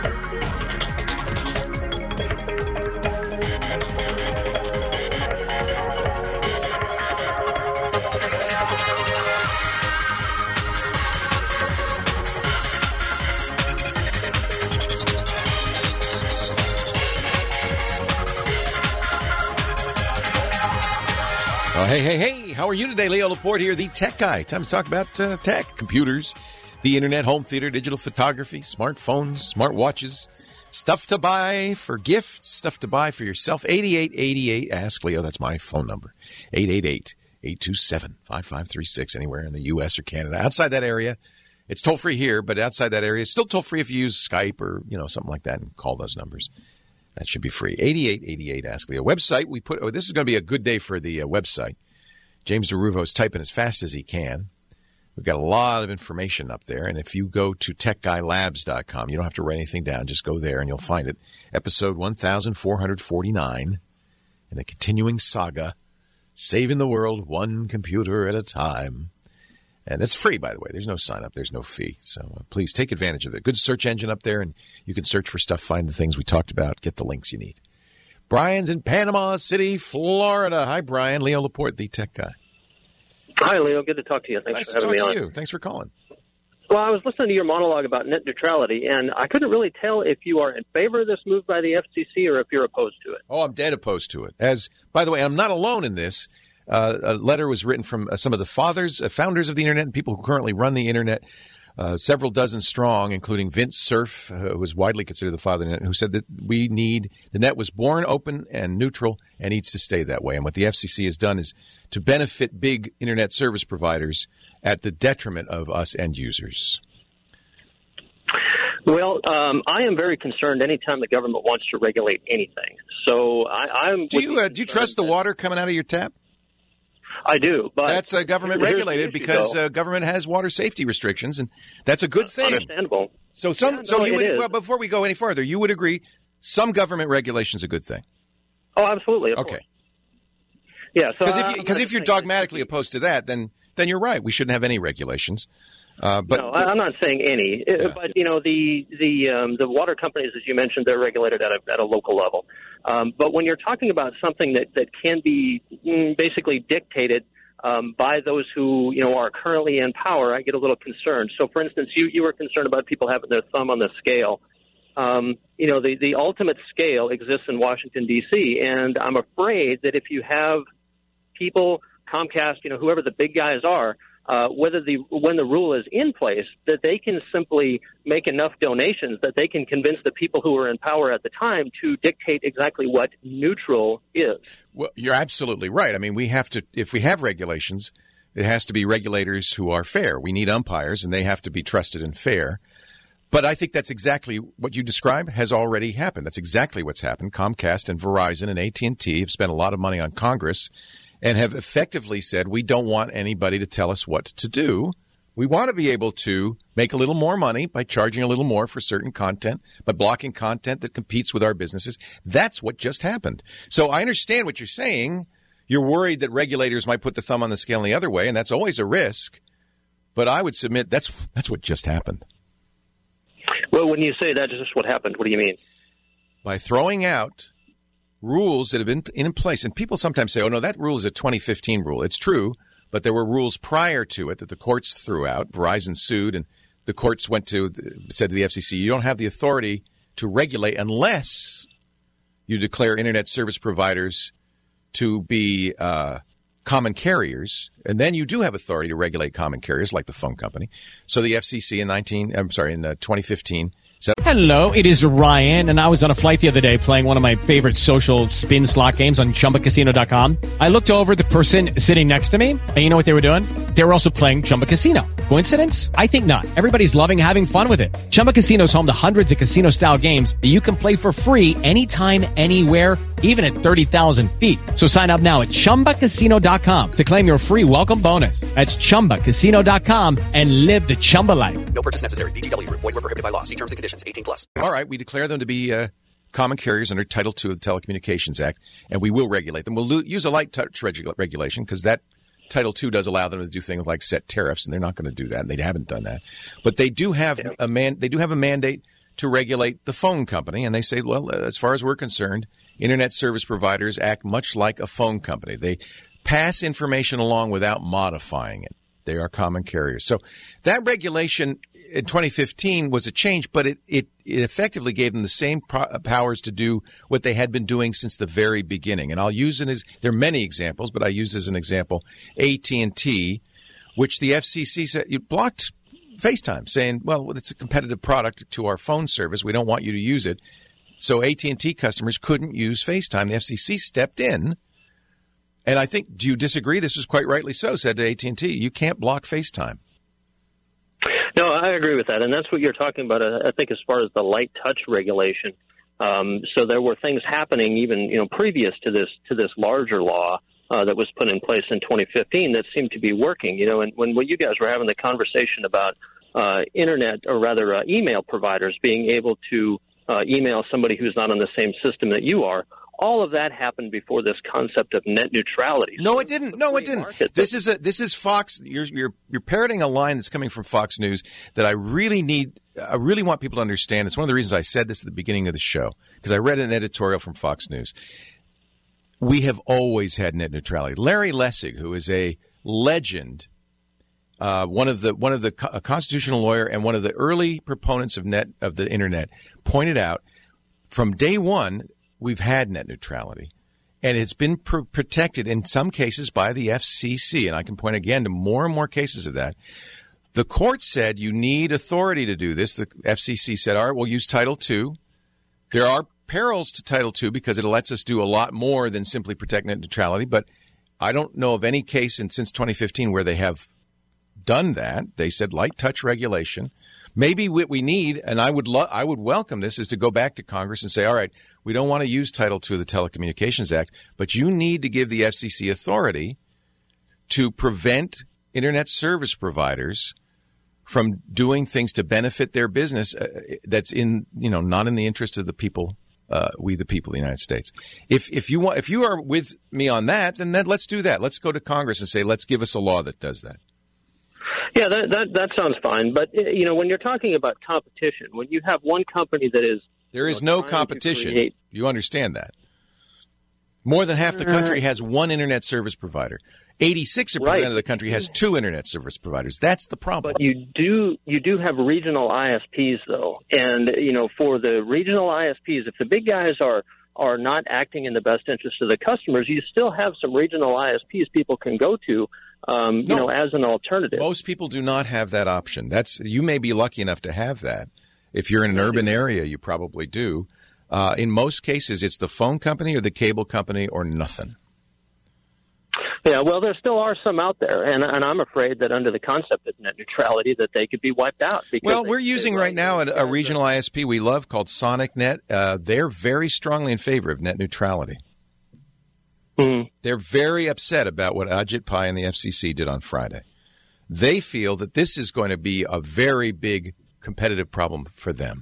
Oh, hey, hey, hey, how are you today? Leo Laporte here, the tech guy. Time to talk about uh, tech, computers, the internet, home theater, digital photography, smartphones, smart watches, stuff to buy for gifts, stuff to buy for yourself. eighty-eight eighty-eight, ask Leo, that's my phone number. eight eight eight, eight two seven, five five three six, anywhere in the U S or Canada. Outside that area, it's toll-free here, but outside that area, it's still toll-free if you use Skype or, you know, something like that and call those numbers. That should be free. eighty-eight eighty-eight, ask Leo. Website, we put, oh, this is going to be a good day for the uh, website. James DeRuvo is typing as fast as he can. We've got a lot of information up there. And if you go to tech guy labs dot com, you don't have to write anything down. Just go there and you'll find it. Episode one thousand four hundred forty-nine in a continuing saga, saving the world one computer at a time. And it's free, by the way. There's no sign up. There's no fee. So uh, please take advantage of it. Good search engine up there, and you can search for stuff, find the things we talked about, get the links you need. Brian's in Panama City, Florida. Hi, Brian. Leo Laporte, the tech guy. Hi, Leo. Good to talk to you. Thanks nice for having to talk me to on. you. Thanks for calling. Well, I was listening to your monologue about net neutrality, and I couldn't really tell if you are in favor of this move by the F C C or if you're opposed to it. Oh, I'm dead opposed to it. As, by the way, I'm not alone in this. Uh, a letter was written from uh, some of the fathers, uh, founders of the Internet, and people who currently run the Internet, uh, several dozen strong, including Vince Cerf, uh, who was widely considered the father of the Internet, who said that we need, the net was born open and neutral and needs to stay that way. And what the F C C has done is to benefit big Internet service providers at the detriment of us end users. Well, um, I am very concerned anytime the government wants to regulate anything. So I, I'm. Do you uh, do you trust the water coming out of your tap? I do, but that's uh, government regulated because uh, government has water safety restrictions, and that's a good thing. Understandable. So some, yeah, so no, you would, is. well, before we go any further, you would agree some government regulation is a good thing. Oh, absolutely. Okay. Course. Yeah. Because So if you, because if you're dogmatically opposed to that, then then you're right. We shouldn't have any regulations. Uh, but no, I'm not saying any. Yeah. But you know, the the um, the water companies, as you mentioned, they're regulated at a at a local level. Um, but when you're talking about something that that can be mm, basically dictated um, by those who you know are currently in power, I get a little concerned. So, for instance, you you were concerned about people having their thumb on the scale. Um, you know, the the ultimate scale exists in Washington D C, and I'm afraid that if you have people, Comcast, you know, whoever the big guys are. Uh, whether the when the rule is in place, that they can simply make enough donations that they can convince the people who are in power at the time to dictate exactly what neutral is. Well, you're absolutely right. I mean, we have to, if we have regulations, it has to be regulators who are fair. We need umpires, and they have to be trusted and fair. But I think that's exactly what you describe has already happened. That's exactly what's happened. Comcast and Verizon and A T and T have spent a lot of money on Congress and have effectively said, we don't want anybody to tell us what to do. We want to be able to make a little more money by charging a little more for certain content, by blocking content that competes with our businesses. That's what just happened. So I understand what you're saying. You're worried that regulators might put the thumb on the scale in the other way, and that's always a risk. But I would submit that's that's what just happened. Well, when you say that is just what happened, what do you mean? By throwing out rules that have been in place. And people sometimes say, oh, no, that rule is a twenty fifteen rule. It's true, but there were rules prior to it that the courts threw out. Verizon sued, and the courts went to, said to the F C C, you don't have the authority to regulate unless you declare Internet service providers to be uh, common carriers. And then you do have authority to regulate common carriers like the phone company. So the F C C in nineteen, I'm sorry, in uh, twenty fifteen So- Hello, it is Ryan, and I was on a flight the other day playing one of my favorite social spin slot games on Chumba Casino dot com. I looked over at the person sitting next to me, and you know what they were doing? They were also playing Chumba Casino. Coincidence? I think not. Everybody's loving having fun with it. Chumba Casino is home to hundreds of casino-style games that you can play for free anytime, anywhere, even at thirty thousand feet. So sign up now at Chumba Casino dot com to claim your free welcome bonus. That's Chumba Casino dot com and live the Chumba life. No purchase necessary. V G W. Void where prohibited by law. See terms and conditions. eighteen plus. All right, we declare them to be uh, common carriers under Title two of the Telecommunications Act, and we will regulate them. We'll lo- use a light touch regu- regulation because that Title two does allow them to do things like set tariffs, and they're not going to do that, and they haven't done that. But they do have a man. They do have a mandate to regulate the phone company, and they say, well, as far as we're concerned, internet service providers act much like a phone company. They pass information along without modifying it. They are common carriers. So that regulation in twenty fifteen was a change, but it, it, it effectively gave them the same pro- powers to do what they had been doing since the very beginning. And I'll use it as, there are many examples, but I used as an example A T and T, which the F C C said, you blocked FaceTime, saying, well, it's a competitive product to our phone service. We don't want you to use it. So A T and T customers couldn't use FaceTime. The F C C stepped in. And I think, do you disagree? This was quite rightly so, said to A T and T. You can't block FaceTime. No, I agree with that. And that's what you're talking about, I think, as far as the light touch regulation. Um, so there were things happening even, you know, previous to this to this larger law uh, that was put in place in twenty fifteen that seemed to be working. You know, and when, when you guys were having the conversation about uh, Internet, or rather uh, email providers being able to uh, email somebody who's not on the same system that you are, all of that happened before this concept of net neutrality. No, it didn't. No, it didn't. This is a this is Fox. You're you're you're parroting a line that's coming from Fox News that I really need. I really want people to understand. It's one of the reasons I said this at the beginning of the show, because I read an editorial from Fox News. We have always had net neutrality. Larry Lessig, who is a legend, uh, one of the one of the a constitutional lawyer and one of the early proponents of net of the internet, pointed out from day one, we've had net neutrality, and it's been pr- protected in some cases by the F C C. And I can point again to more and more cases of that. The court said you need authority to do this. The F C C said, all right, we'll use Title two. There are perils to Title two because it lets us do a lot more than simply protect net neutrality. But I don't know of any case in, since twenty fifteen where they have done that. They said light touch regulation. Maybe what we need, and I would lo- I would welcome this, is to go back to Congress and say, all right, we don't want to use Title two of the Telecommunications Act, but you need to give the F C C authority to prevent internet service providers from doing things to benefit their business uh, that's in, you know, not in the interest of the people, uh, we the people of the United States. If if you want, if you are with me on that, then that, let's do that. Let's go to Congress and say, let's give us a law that does that. Yeah, that, that that sounds fine. But, you know, when you're talking about competition, when you have one company that is... There is you know, no competition. Create... You understand that. More than half the country has one internet service provider. eighty-six percent right. of the country has two internet service providers. That's the problem. But you do you do have regional I S Ps, though. And, you know, for the regional I S Ps, if the big guys are, are not acting in the best interest of the customers, you still have some regional I S Ps people can go to, um, you no, know, as an alternative. Most people do not have that option. That's you may be lucky enough to have that. If you're in an urban area, you probably do. Uh, in most cases, it's the phone company or the cable company or nothing. Yeah, well, there still are some out there, and, and I'm afraid that under the concept of net neutrality that they could be wiped out. Well, we're using right now a, a regional I S P we love called SonicNet. Uh, they're very strongly in favor of net neutrality. Mm-hmm. They're very upset about what Ajit Pai and the F C C did on Friday. They feel that this is going to be a very big competitive problem for them.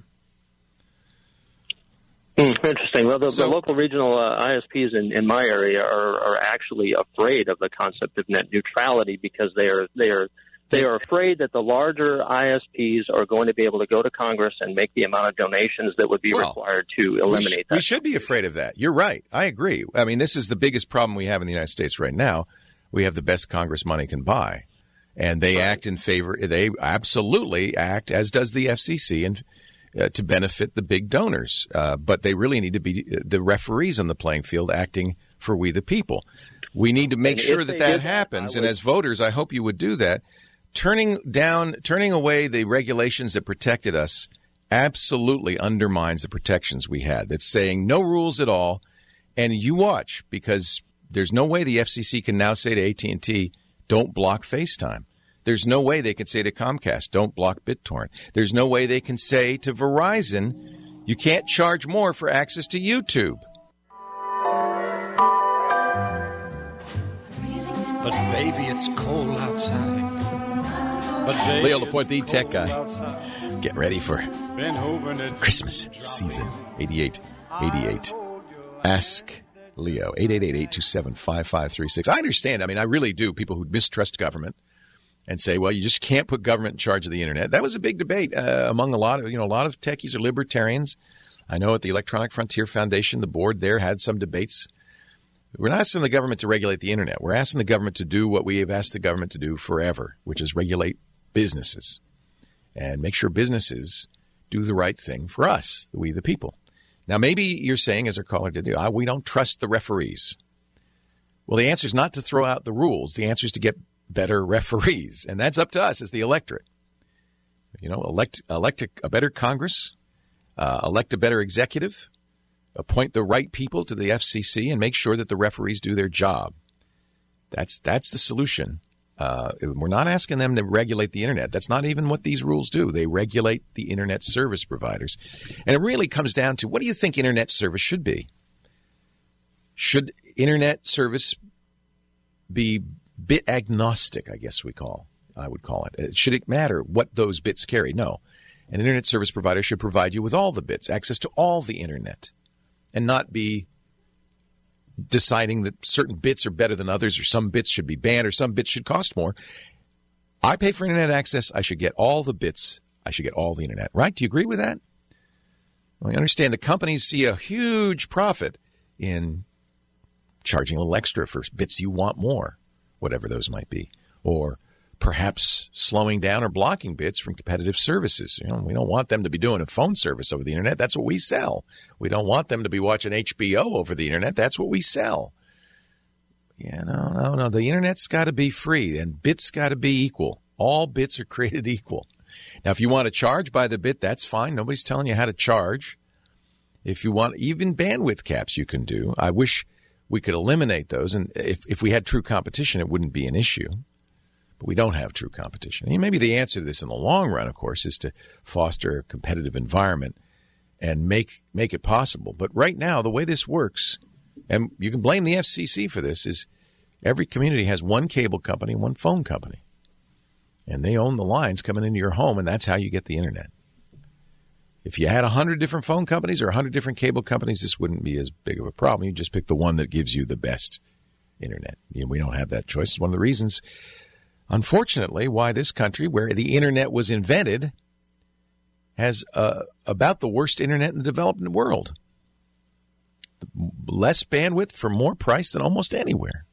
Mm, interesting. Well, the, so, the local regional uh, I S Ps in, in my area are, are actually afraid of the concept of net neutrality because they are they are they are afraid that the larger I S Ps are going to be able to go to Congress and make the amount of donations that would be well, required to eliminate we sh- that. We should be afraid of that. You're right. I agree. I mean, this is the biggest problem we have in the United States right now. We have the best Congress money can buy, and they right. act in favor. They absolutely act, as does the F C C, and. Uh, to benefit the big donors. Uh, but they really need to be the referees on the playing field acting for we the people. We need to make and sure that that happens. That, would... And as voters, I hope you would do that. Turning down, turning away the regulations that protected us absolutely undermines the protections we had. That's saying no rules at all. And you watch, because there's no way the F C C can now say to A T and T, don't block FaceTime. There's no way they can say to Comcast, don't block BitTorrent. There's no way they can say to Verizon, you can't charge more for access to YouTube. But baby, it's cold outside. But baby, Leo Laporte, the tech guy. Outside. Get ready for Christmas season. eighty-eight eighty-eight. Ask Leo. eight eight eight, eight two seven, five five three six. I understand. I mean, I really do. People who mistrust government and say, well, you just can't put government in charge of the internet. That was a big debate uh, among a lot of, you know, a lot of techies are libertarians. I know at the Electronic Frontier Foundation, the board there had some debates. We're not asking the government to regulate the internet. We're asking the government to do what we have asked the government to do forever, which is regulate businesses and make sure businesses do the right thing for us, we the people. Now, maybe you're saying, as our caller did, oh, we don't trust the referees. Well, the answer is not to throw out the rules. The answer is to get better referees, and that's up to us as the electorate. You know, elect elect a, a better Congress, uh, elect a better executive, appoint the right people to the F C C, and make sure that the referees do their job. That's that's the solution. Uh, we're not asking them to regulate the internet. That's not even what these rules do. They regulate the internet service providers. And it really comes down to, what do you think internet service should be? Should internet service be bit agnostic, I guess we call, I would call it. Should it matter what those bits carry? No. An internet service provider should provide you with all the bits, access to all the internet, and not be deciding that certain bits are better than others, or some bits should be banned, or some bits should cost more. I pay for internet access. I should get all the bits. I should get all the internet. Right? Do you agree with that? Well, I understand the companies see a huge profit in charging a little extra for bits you want more, whatever those might be, or perhaps slowing down or blocking bits from competitive services. You know, we don't want them to be doing a phone service over the internet. That's what we sell. We don't want them to be watching H B O over the internet. That's what we sell. Yeah, no, no, no. The internet's got to be free, and bits got to be equal. All bits are created equal. Now, if you want to charge by the bit, that's fine. Nobody's telling you how to charge. If you want even bandwidth caps, you can do. I wish we could eliminate those, and if, if we had true competition, it wouldn't be an issue. But we don't have true competition. And maybe the answer to this in the long run, of course, is to foster a competitive environment and make make it possible. But right now, the way this works, and you can blame the F C C for this, is every community has one cable company and one phone company. And they own the lines coming into your home, and that's how you get the internet. If you had one hundred different phone companies or one hundred different cable companies, this wouldn't be as big of a problem. You just pick the one that gives you the best internet. You know, we don't have that choice. It's one of the reasons, unfortunately, why this country, where the internet was invented, has uh, about the worst internet in the developed world. Less bandwidth for more price than almost anywhere.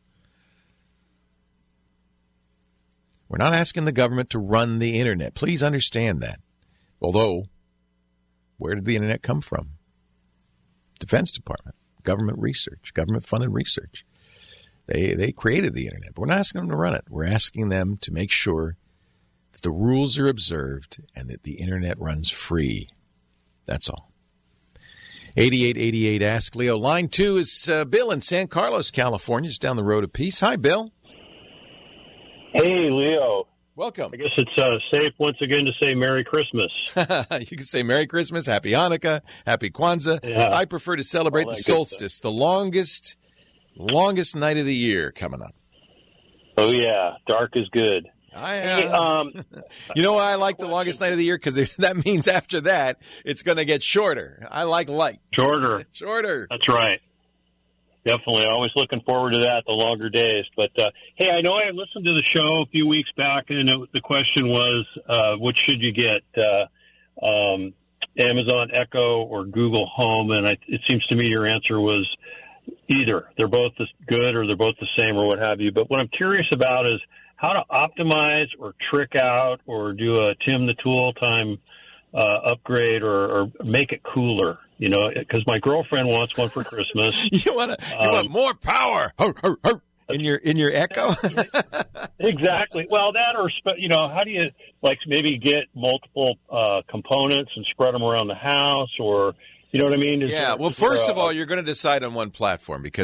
We're not asking the government to run the internet. Please understand that. Although, where did the internet come from? Defense Department, government research, government-funded research. They they created the internet, but we're not asking them to run it. We're asking them to make sure that the rules are observed and that the internet runs free. That's all. eighty-eight eighty-eight, Ask Leo. Line two is uh, Bill in San Carlos, California, just down the road a piece. Hi, Bill. Hey, Leo. Welcome. I guess it's uh, safe once again to say Merry Christmas. You can say Merry Christmas, Happy Hanukkah, Happy Kwanzaa. Yeah. I prefer to celebrate the solstice, the longest, longest night of the year coming up. Oh, yeah. Dark is good. I, uh, hey, um, you know why I like the longest night of the year? Because that means after that, it's going to get shorter. I like light. Shorter. Shorter. That's right. Definitely. Always looking forward to that, the longer days. But, uh, hey, I know I listened to the show a few weeks back, and it, the question was, uh, which should you get, uh, um, Amazon Echo or Google Home? And I, it seems to me your answer was either. They're both as good or they're both the same or what have you. But what I'm curious about is how to optimize or trick out or do a Tim the Tool time uh, upgrade or, or make it cooler. You know, because my girlfriend wants one for Christmas. you want to? You um, want more power? Hur, hur, hur. In your in your Echo? Exactly. Well, that or you know, how do you like maybe get multiple uh, components and spread them around the house, or you know what I mean? Is yeah. there, well, first there, of all, you're going to decide on one platform because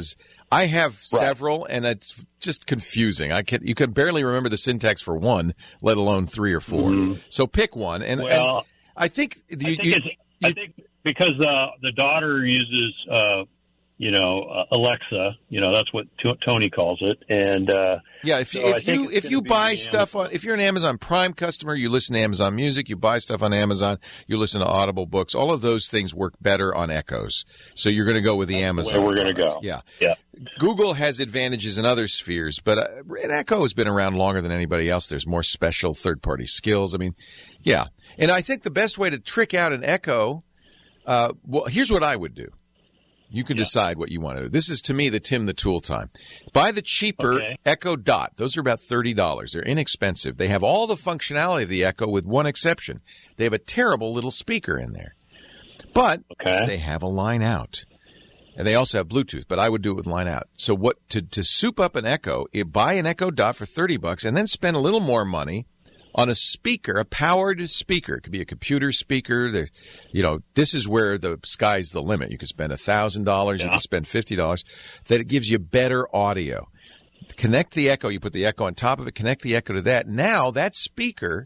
I have several, right. and it's just confusing. I can you can barely remember the syntax for one, let alone three or four. Mm-hmm. So pick one, and, well, and I think you, I think, you, it's, you, I think because uh, the daughter uses, uh, you know, uh, Alexa. You know, that's what t- Tony calls it, and uh, yeah. If, so if you if you buy stuff on, if you're an Amazon Prime customer, you listen to Amazon Music. You buy stuff on Amazon. You listen to Audible books. All of those things work better on Echoes. So you're going to go with the that's Amazon. The way we're going to go. Yeah, yeah. Google has advantages in other spheres, but uh, an Echo has been around longer than anybody else. There's more special third-party skills. I mean, yeah. And I think the best way to trick out an Echo, uh, well, here's what I would do. You can yeah. decide what you want to do. This is, to me, the Tim the Tool time. Buy the cheaper okay. Echo Dot. Those are about thirty dollars. They're inexpensive. They have all the functionality of the Echo with one exception. They have a terrible little speaker in there. But okay. they have a line out. And they also have Bluetooth, but I would do it with line out. So what to, to soup up an Echo, you buy an Echo Dot for thirty bucks and then spend a little more money on a speaker, a powered speaker. It could be a computer speaker. There, you know, this is where the sky's the limit. You could spend one thousand dollars. Yeah. You could spend fifty dollars. That it gives you better audio. Connect the Echo. You put the Echo on top of it. Connect the Echo to that. Now that speaker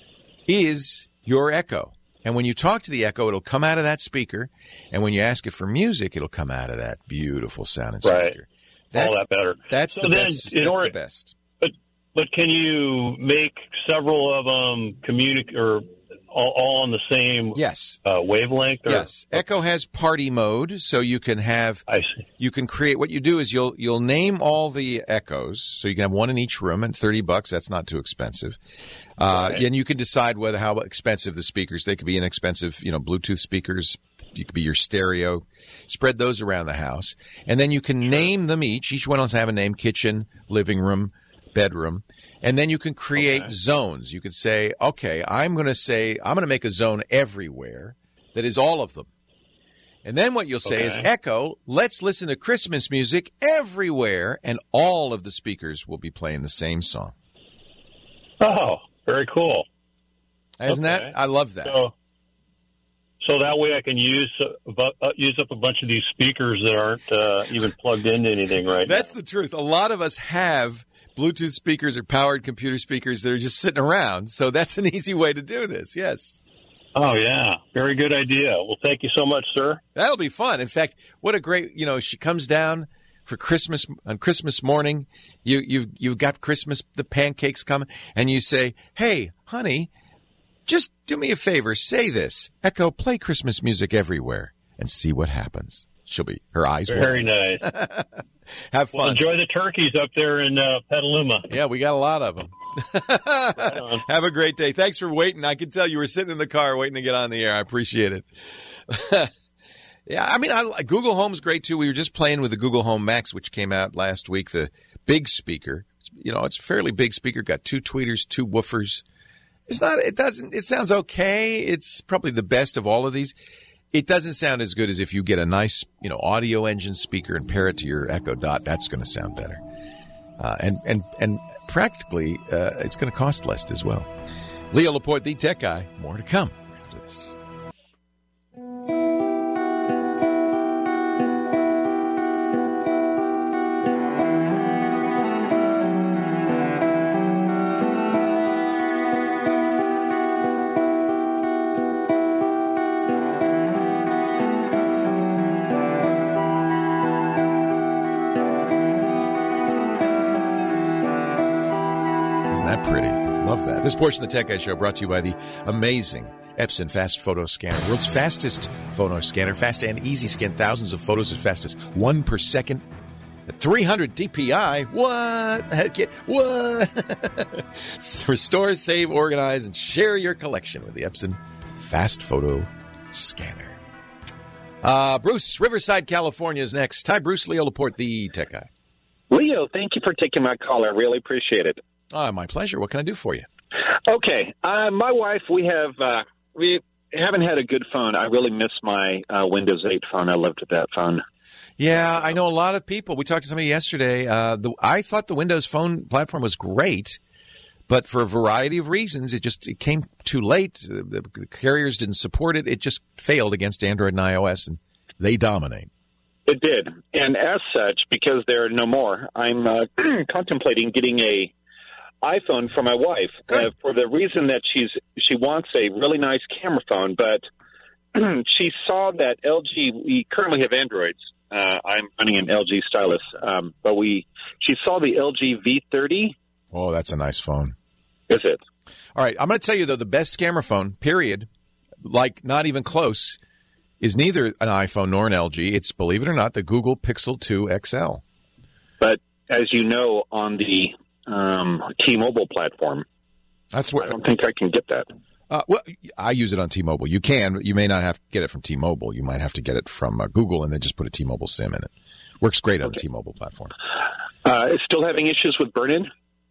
is your Echo. And when you talk to the Echo, it'll come out of that speaker. And when you ask it for music, it'll come out of that beautiful sounding speaker. Right. That, All that better. That's so the then, best. That's order, the best. But but can you make several of them communicate or all, all on the same yes. uh, wavelength? Or? Yes. Echo has party mode, so you can have. I see. You can create. What you do is you'll you'll name all the Echoes, so you can have one in each room, and thirty bucks. That's not too expensive. Uh, right. And you can decide whether how expensive the speakers. They could be inexpensive, you know, Bluetooth speakers. You could be your stereo. Spread those around the house, and then you can name them each. Each one will have a name: kitchen, living room, bedroom, and then you can create okay. zones. You could say, okay, I'm going to say I'm going to make a zone everywhere that is all of them. And then what you'll say okay. is, Echo, let's listen to Christmas music everywhere, and all of the speakers will be playing the same song. Oh, very cool. Isn't okay. that? I love that. So, so that way I can use uh, use up a bunch of these speakers that aren't uh, even plugged into anything right That's now. the truth. A lot of us have Bluetooth speakers or powered computer speakers that are just sitting around. So that's an easy way to do this. Yes. Oh, yeah. Very good idea. Well, thank you so much, sir. That'll be fun. In fact, what a great, you know, she comes down for Christmas on Christmas morning. You, you've, you've got Christmas, the pancakes coming, and you say, hey, honey, just do me a favor. Say this. Echo, play Christmas music everywhere and see what happens. She'll be, her eyes will. Very nice. Have fun. Well, enjoy the turkeys up there in uh, Petaluma. Yeah, we got a lot of them. Right. Have a great day. Thanks for waiting. I can tell you were sitting in the car waiting to get on the air. I appreciate it. Yeah, I mean, I, Google Home's great too. We were just playing with the Google Home Max, which came out last week. The big speaker, you know, it's a fairly big speaker. Got two tweeters, two woofers. It's not. It doesn't. It sounds okay. It's probably the best of all of these. It doesn't sound as good as if you get a nice, you know, audio engine speaker and pair it to your Echo Dot. That's going to sound better. Uh, and and and. Practically, uh, it's going to cost less as well. Leo Laporte, the tech guy. More to come after this. Isn't that pretty? Love that. This portion of the Tech Guy Show brought to you by the amazing Epson Fast Photo Scanner. World's fastest photo scanner. Fast and easy. Scan thousands of photos as fast as one per second. At three hundred D P I. What? Heck yeah. What? Restore, save, organize, and share your collection with the Epson Fast Photo Scanner. Uh, Bruce, Riverside, California is next. Hi, Bruce. Leo Laporte, the Tech Guy. Leo, thank you for taking my call. I really appreciate it. Oh, my pleasure. What can I do for you? Okay. Uh, my wife, we have uh, we haven't had a good phone. I really miss my uh, Windows eight phone. I loved that phone. Yeah, I know a lot of people. We talked to somebody yesterday. Uh, the, I thought the Windows Phone platform was great, but for a variety of reasons, it just it came too late. The, the carriers didn't support it. It just failed against Android and iOS, and they dominate. It did. And as such, because there are no more, I'm uh, contemplating getting a iPhone for my wife uh, for the reason that she's she wants a really nice camera phone, but she saw that L G, we currently have Androids. Uh, I'm running an L G stylus, um, but we she saw the L G V thirty. Oh, that's a nice phone. Is it? All right, I'm going to tell you, though, the best camera phone, period, like not even close, is neither an iPhone nor an L G. It's, believe it or not, the Google Pixel two X L. But as you know, on the um, T-Mobile platform, that's where I don't think I can get that. Uh, well, I use it on T-Mobile. You can, but you may not have to get it from T-Mobile. You might have to get it from uh, Google and then just put a T-Mobile SIM in it. Works great on okay. the T-Mobile platform. Uh, it's still having issues with burn-in?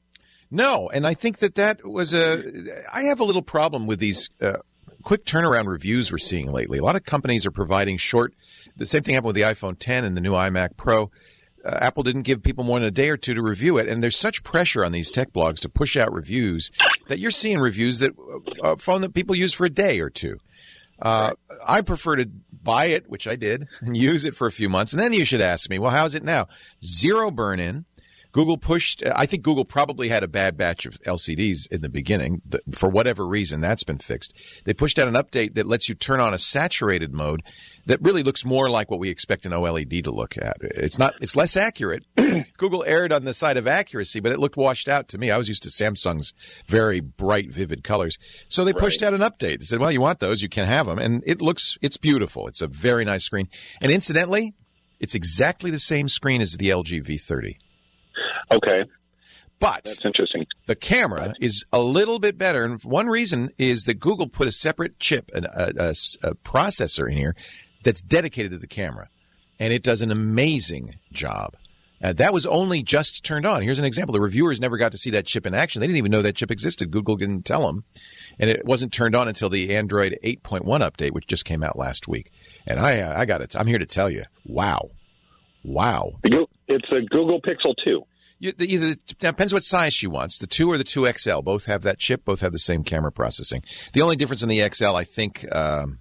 No, and I think that that was a – I have a little problem with these uh, quick turnaround reviews we're seeing lately. A lot of companies are providing short – the same thing happened with the iPhone ten and the new iMac Pro. Uh, Apple didn't give people more than a day or two to review it, and there's such pressure on these tech blogs to push out reviews that you're seeing reviews that a phone that people use for a day or two. Uh, I prefer to buy it, which I did, and use it for a few months, and then you should ask me, well, how's it now? Zero burn-in. Google pushed – I think Google probably had a bad batch of L C Ds in the beginning. For whatever reason, that's been fixed. They pushed out an update that lets you turn on a saturated mode that really looks more like what we expect an OLED to look at. It's not. It's less accurate. Google erred on the side of accuracy, but it looked washed out to me. I was used to Samsung's very bright, vivid colors. So they pushed right. out an update. They said, well, you want those, you can have them. And it looks – it's beautiful. It's a very nice screen. And incidentally, it's exactly the same screen as the L G V thirty. Okay. But that's interesting. The camera is a little bit better. And one reason is that Google put a separate chip, a, a, a processor in here that's dedicated to the camera. And it does an amazing job. Uh, that was only just turned on. Here's an example. The reviewers never got to see that chip in action. They didn't even know that chip existed. Google didn't tell them. And it wasn't turned on until the Android eight point one update, which just came out last week. And I, I got it. I'm here to tell you, wow. Wow. It's a Google Pixel two. You, the, either it depends what size she wants. The two or the two X L both have that chip. Both have the same camera processing. The only difference in the X L, I think, um,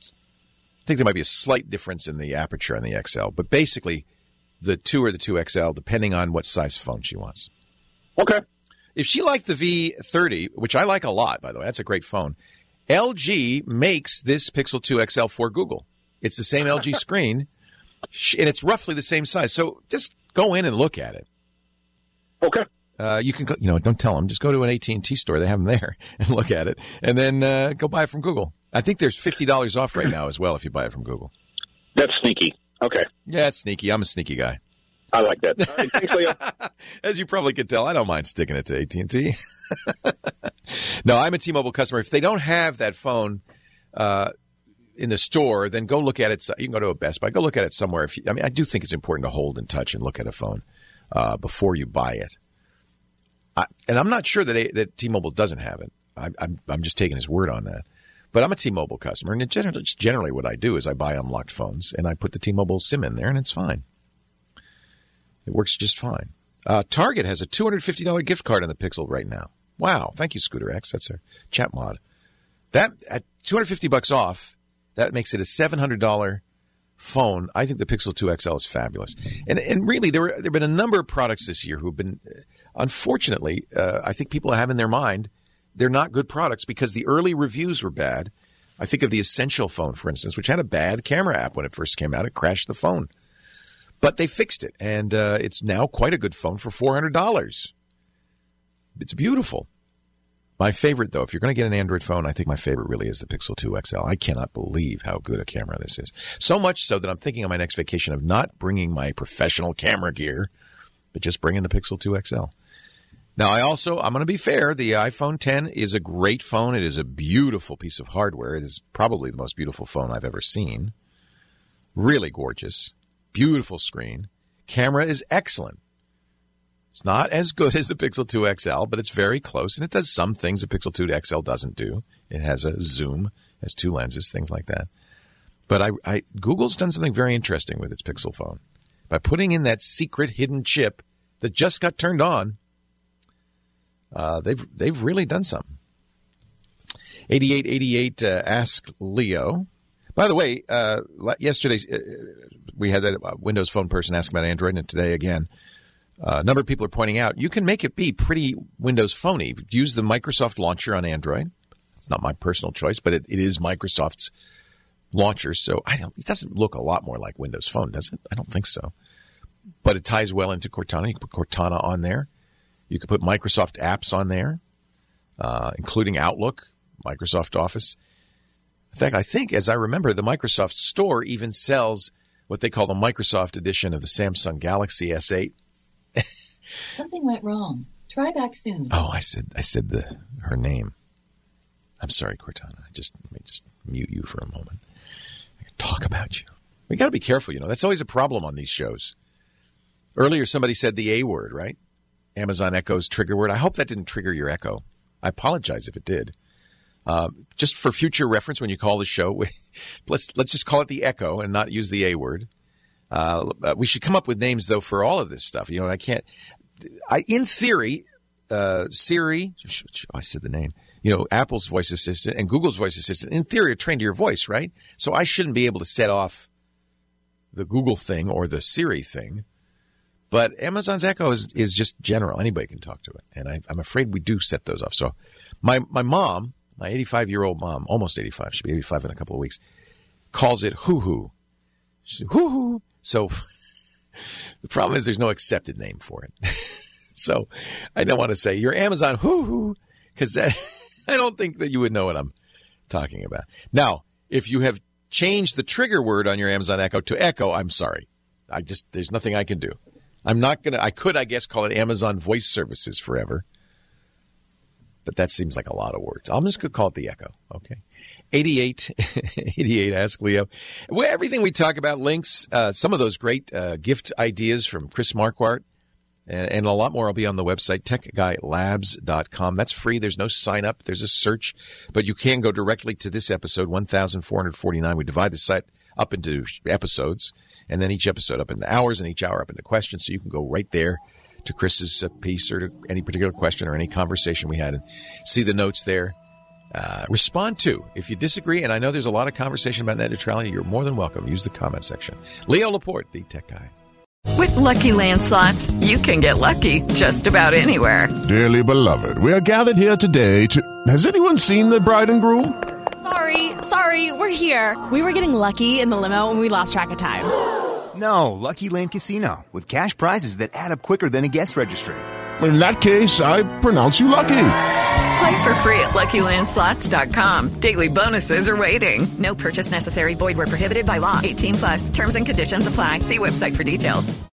I think there might be a slight difference in the aperture on the X L. But basically, the two or the two X L, depending on what size phone she wants. Okay. If she liked the V thirty, which I like a lot, by the way, that's a great phone. L G makes this Pixel two X L for Google. It's the same L G screen, and it's roughly the same size. So just go in and look at it. Okay. Uh, you can go, you know, don't tell them. Just go to an A T and T store. They have them there and look at it. And then uh, go buy it from Google. I think there's fifty dollars off right now as well if you buy it from Google. That's sneaky. Okay. Yeah, it's sneaky. I'm a sneaky guy. I like that. All right, thanks, Leo. As you probably could tell, I don't mind sticking it to A T and T. No, I'm a T-Mobile customer. If they don't have that phone uh, in the store, then go look at it. You can go to a Best Buy. Go look at it somewhere. If you, I mean, I do think it's important to hold and touch and look at a phone uh, before you buy it. I, and I'm not sure that a, that T-Mobile doesn't have it. I, I'm I'm just taking his word on that. But I'm a T-Mobile customer, and it generally, it's generally what I do is I buy unlocked phones, and I put the T-Mobile SIM in there, and it's fine. It works just fine. Uh, Target has a two hundred fifty dollars gift card on the Pixel right now. Wow. Thank you, Scooter X. That's our chat mod. That at two hundred fifty bucks off, that makes it a seven hundred dollars phone. I think the Pixel two X L is fabulous. And and really, there, were, there have been a number of products this year who have been, unfortunately, uh, I think people have in their mind, they're not good products because the early reviews were bad. I think of the Essential phone, for instance, which had a bad camera app when it first came out. It crashed the phone. But they fixed it, and uh, it's now quite a good phone for four hundred dollars. It's beautiful. My favorite, though, if you're going to get an Android phone, I think my favorite really is the Pixel two X L. I cannot believe how good a camera this is. So much so that I'm thinking on my next vacation of not bringing my professional camera gear, but just bringing the Pixel two X L. Now, I also, I'm going to be fair, the iPhone ten is a great phone. It is a beautiful piece of hardware. It is probably the most beautiful phone I've ever seen. Really gorgeous. Beautiful screen. Camera is excellent. It's not as good as the Pixel two X L, but it's very close, and it does some things the Pixel two X L doesn't do. It has a zoom, has two lenses, things like that. But I, I, Google's done something very interesting with its Pixel phone. By putting in that secret hidden chip that just got turned on, uh, they've they've really done something. eighty-eight eighty-eight uh, Ask Leo. By the way, uh, yesterday uh, we had a Windows Phone person ask about Android, and today again, uh, a number of people are pointing out you can make it be pretty Windows Phony. Use the Microsoft launcher on Android. It's not my personal choice, but it, it is Microsoft's launcher, so I don't. It doesn't look a lot more like Windows Phone, does it? I don't think so. But it ties well into Cortana. You can put Cortana on there. You can put Microsoft apps on there, uh, including Outlook, Microsoft Office. In fact, I think, as I remember, the Microsoft Store even sells what they call the Microsoft edition of the Samsung Galaxy S eight. Something went wrong. Try back soon. Oh, I said I said the her name. I'm sorry, Cortana. I just let me just mute you for a moment. I can talk about you. We got to be careful, you know. That's always a problem on these shows. Earlier, somebody said the A word, right? Amazon Echo's trigger word. I hope that didn't trigger your Echo. I apologize if it did. Uh, just for future reference, when you call the show, we, let's let's just call it the Echo and not use the A word. Uh, we should come up with names though for all of this stuff. You know, I can't. I in theory, uh, Siri. Oh, I said the name. You know, Apple's voice assistant and Google's voice assistant. In theory, are trained to your voice, right? So I shouldn't be able to set off the Google thing or the Siri thing. But Amazon's Echo is, is just general. Anybody can talk to it. And I, I'm afraid we do set those off. So my, my mom, my eighty-five-year-old mom, almost eighty-five, she'll be eighty-five in a couple of weeks, calls it hoo-hoo. She said, hoo-hoo. So the problem is there's no accepted name for it. So I don't want to say, you're Amazon hoo-hoo, because I don't think that you would know what I'm talking about. Now, if you have changed the trigger word on your Amazon Echo to Echo, I'm sorry. I just, there's nothing I can do. I'm not going to, I could, I guess, call it Amazon Voice Services forever. But that seems like a lot of words. I'm just going to call it the Echo. Okay. eighty-eight, eighty-eight, Ask Leo. Well, everything we talk about, links, uh, some of those great uh, gift ideas from Chris Marquardt, and, and a lot more will be on the website, tech guy labs dot com. That's free. There's no sign up. There's a search. But you can go directly to this episode, one thousand four hundred forty-nine. We divide the site up into episodes, and then each episode up into hours, and each hour up into questions. So you can go right there to Chris's uh, piece or to any particular question or any conversation we had and see the notes there. Uh, respond to. If you disagree, and I know there's a lot of conversation about net neutrality, you're more than welcome. Use the comment section. Leo Laporte, the tech guy. With Lucky Land Slots, you can get lucky just about anywhere. Dearly beloved, we are gathered here today to... Has anyone seen the bride and groom? Sorry, sorry, we're here. We were getting lucky in the limo and we lost track of time. No, Lucky Land Casino, with cash prizes that add up quicker than a guest registry. In that case, I pronounce you lucky. Play for free at Lucky Land Slots dot com. Daily bonuses are waiting. No purchase necessary. Void where prohibited by law. eighteen plus. Terms and conditions apply. See website for details.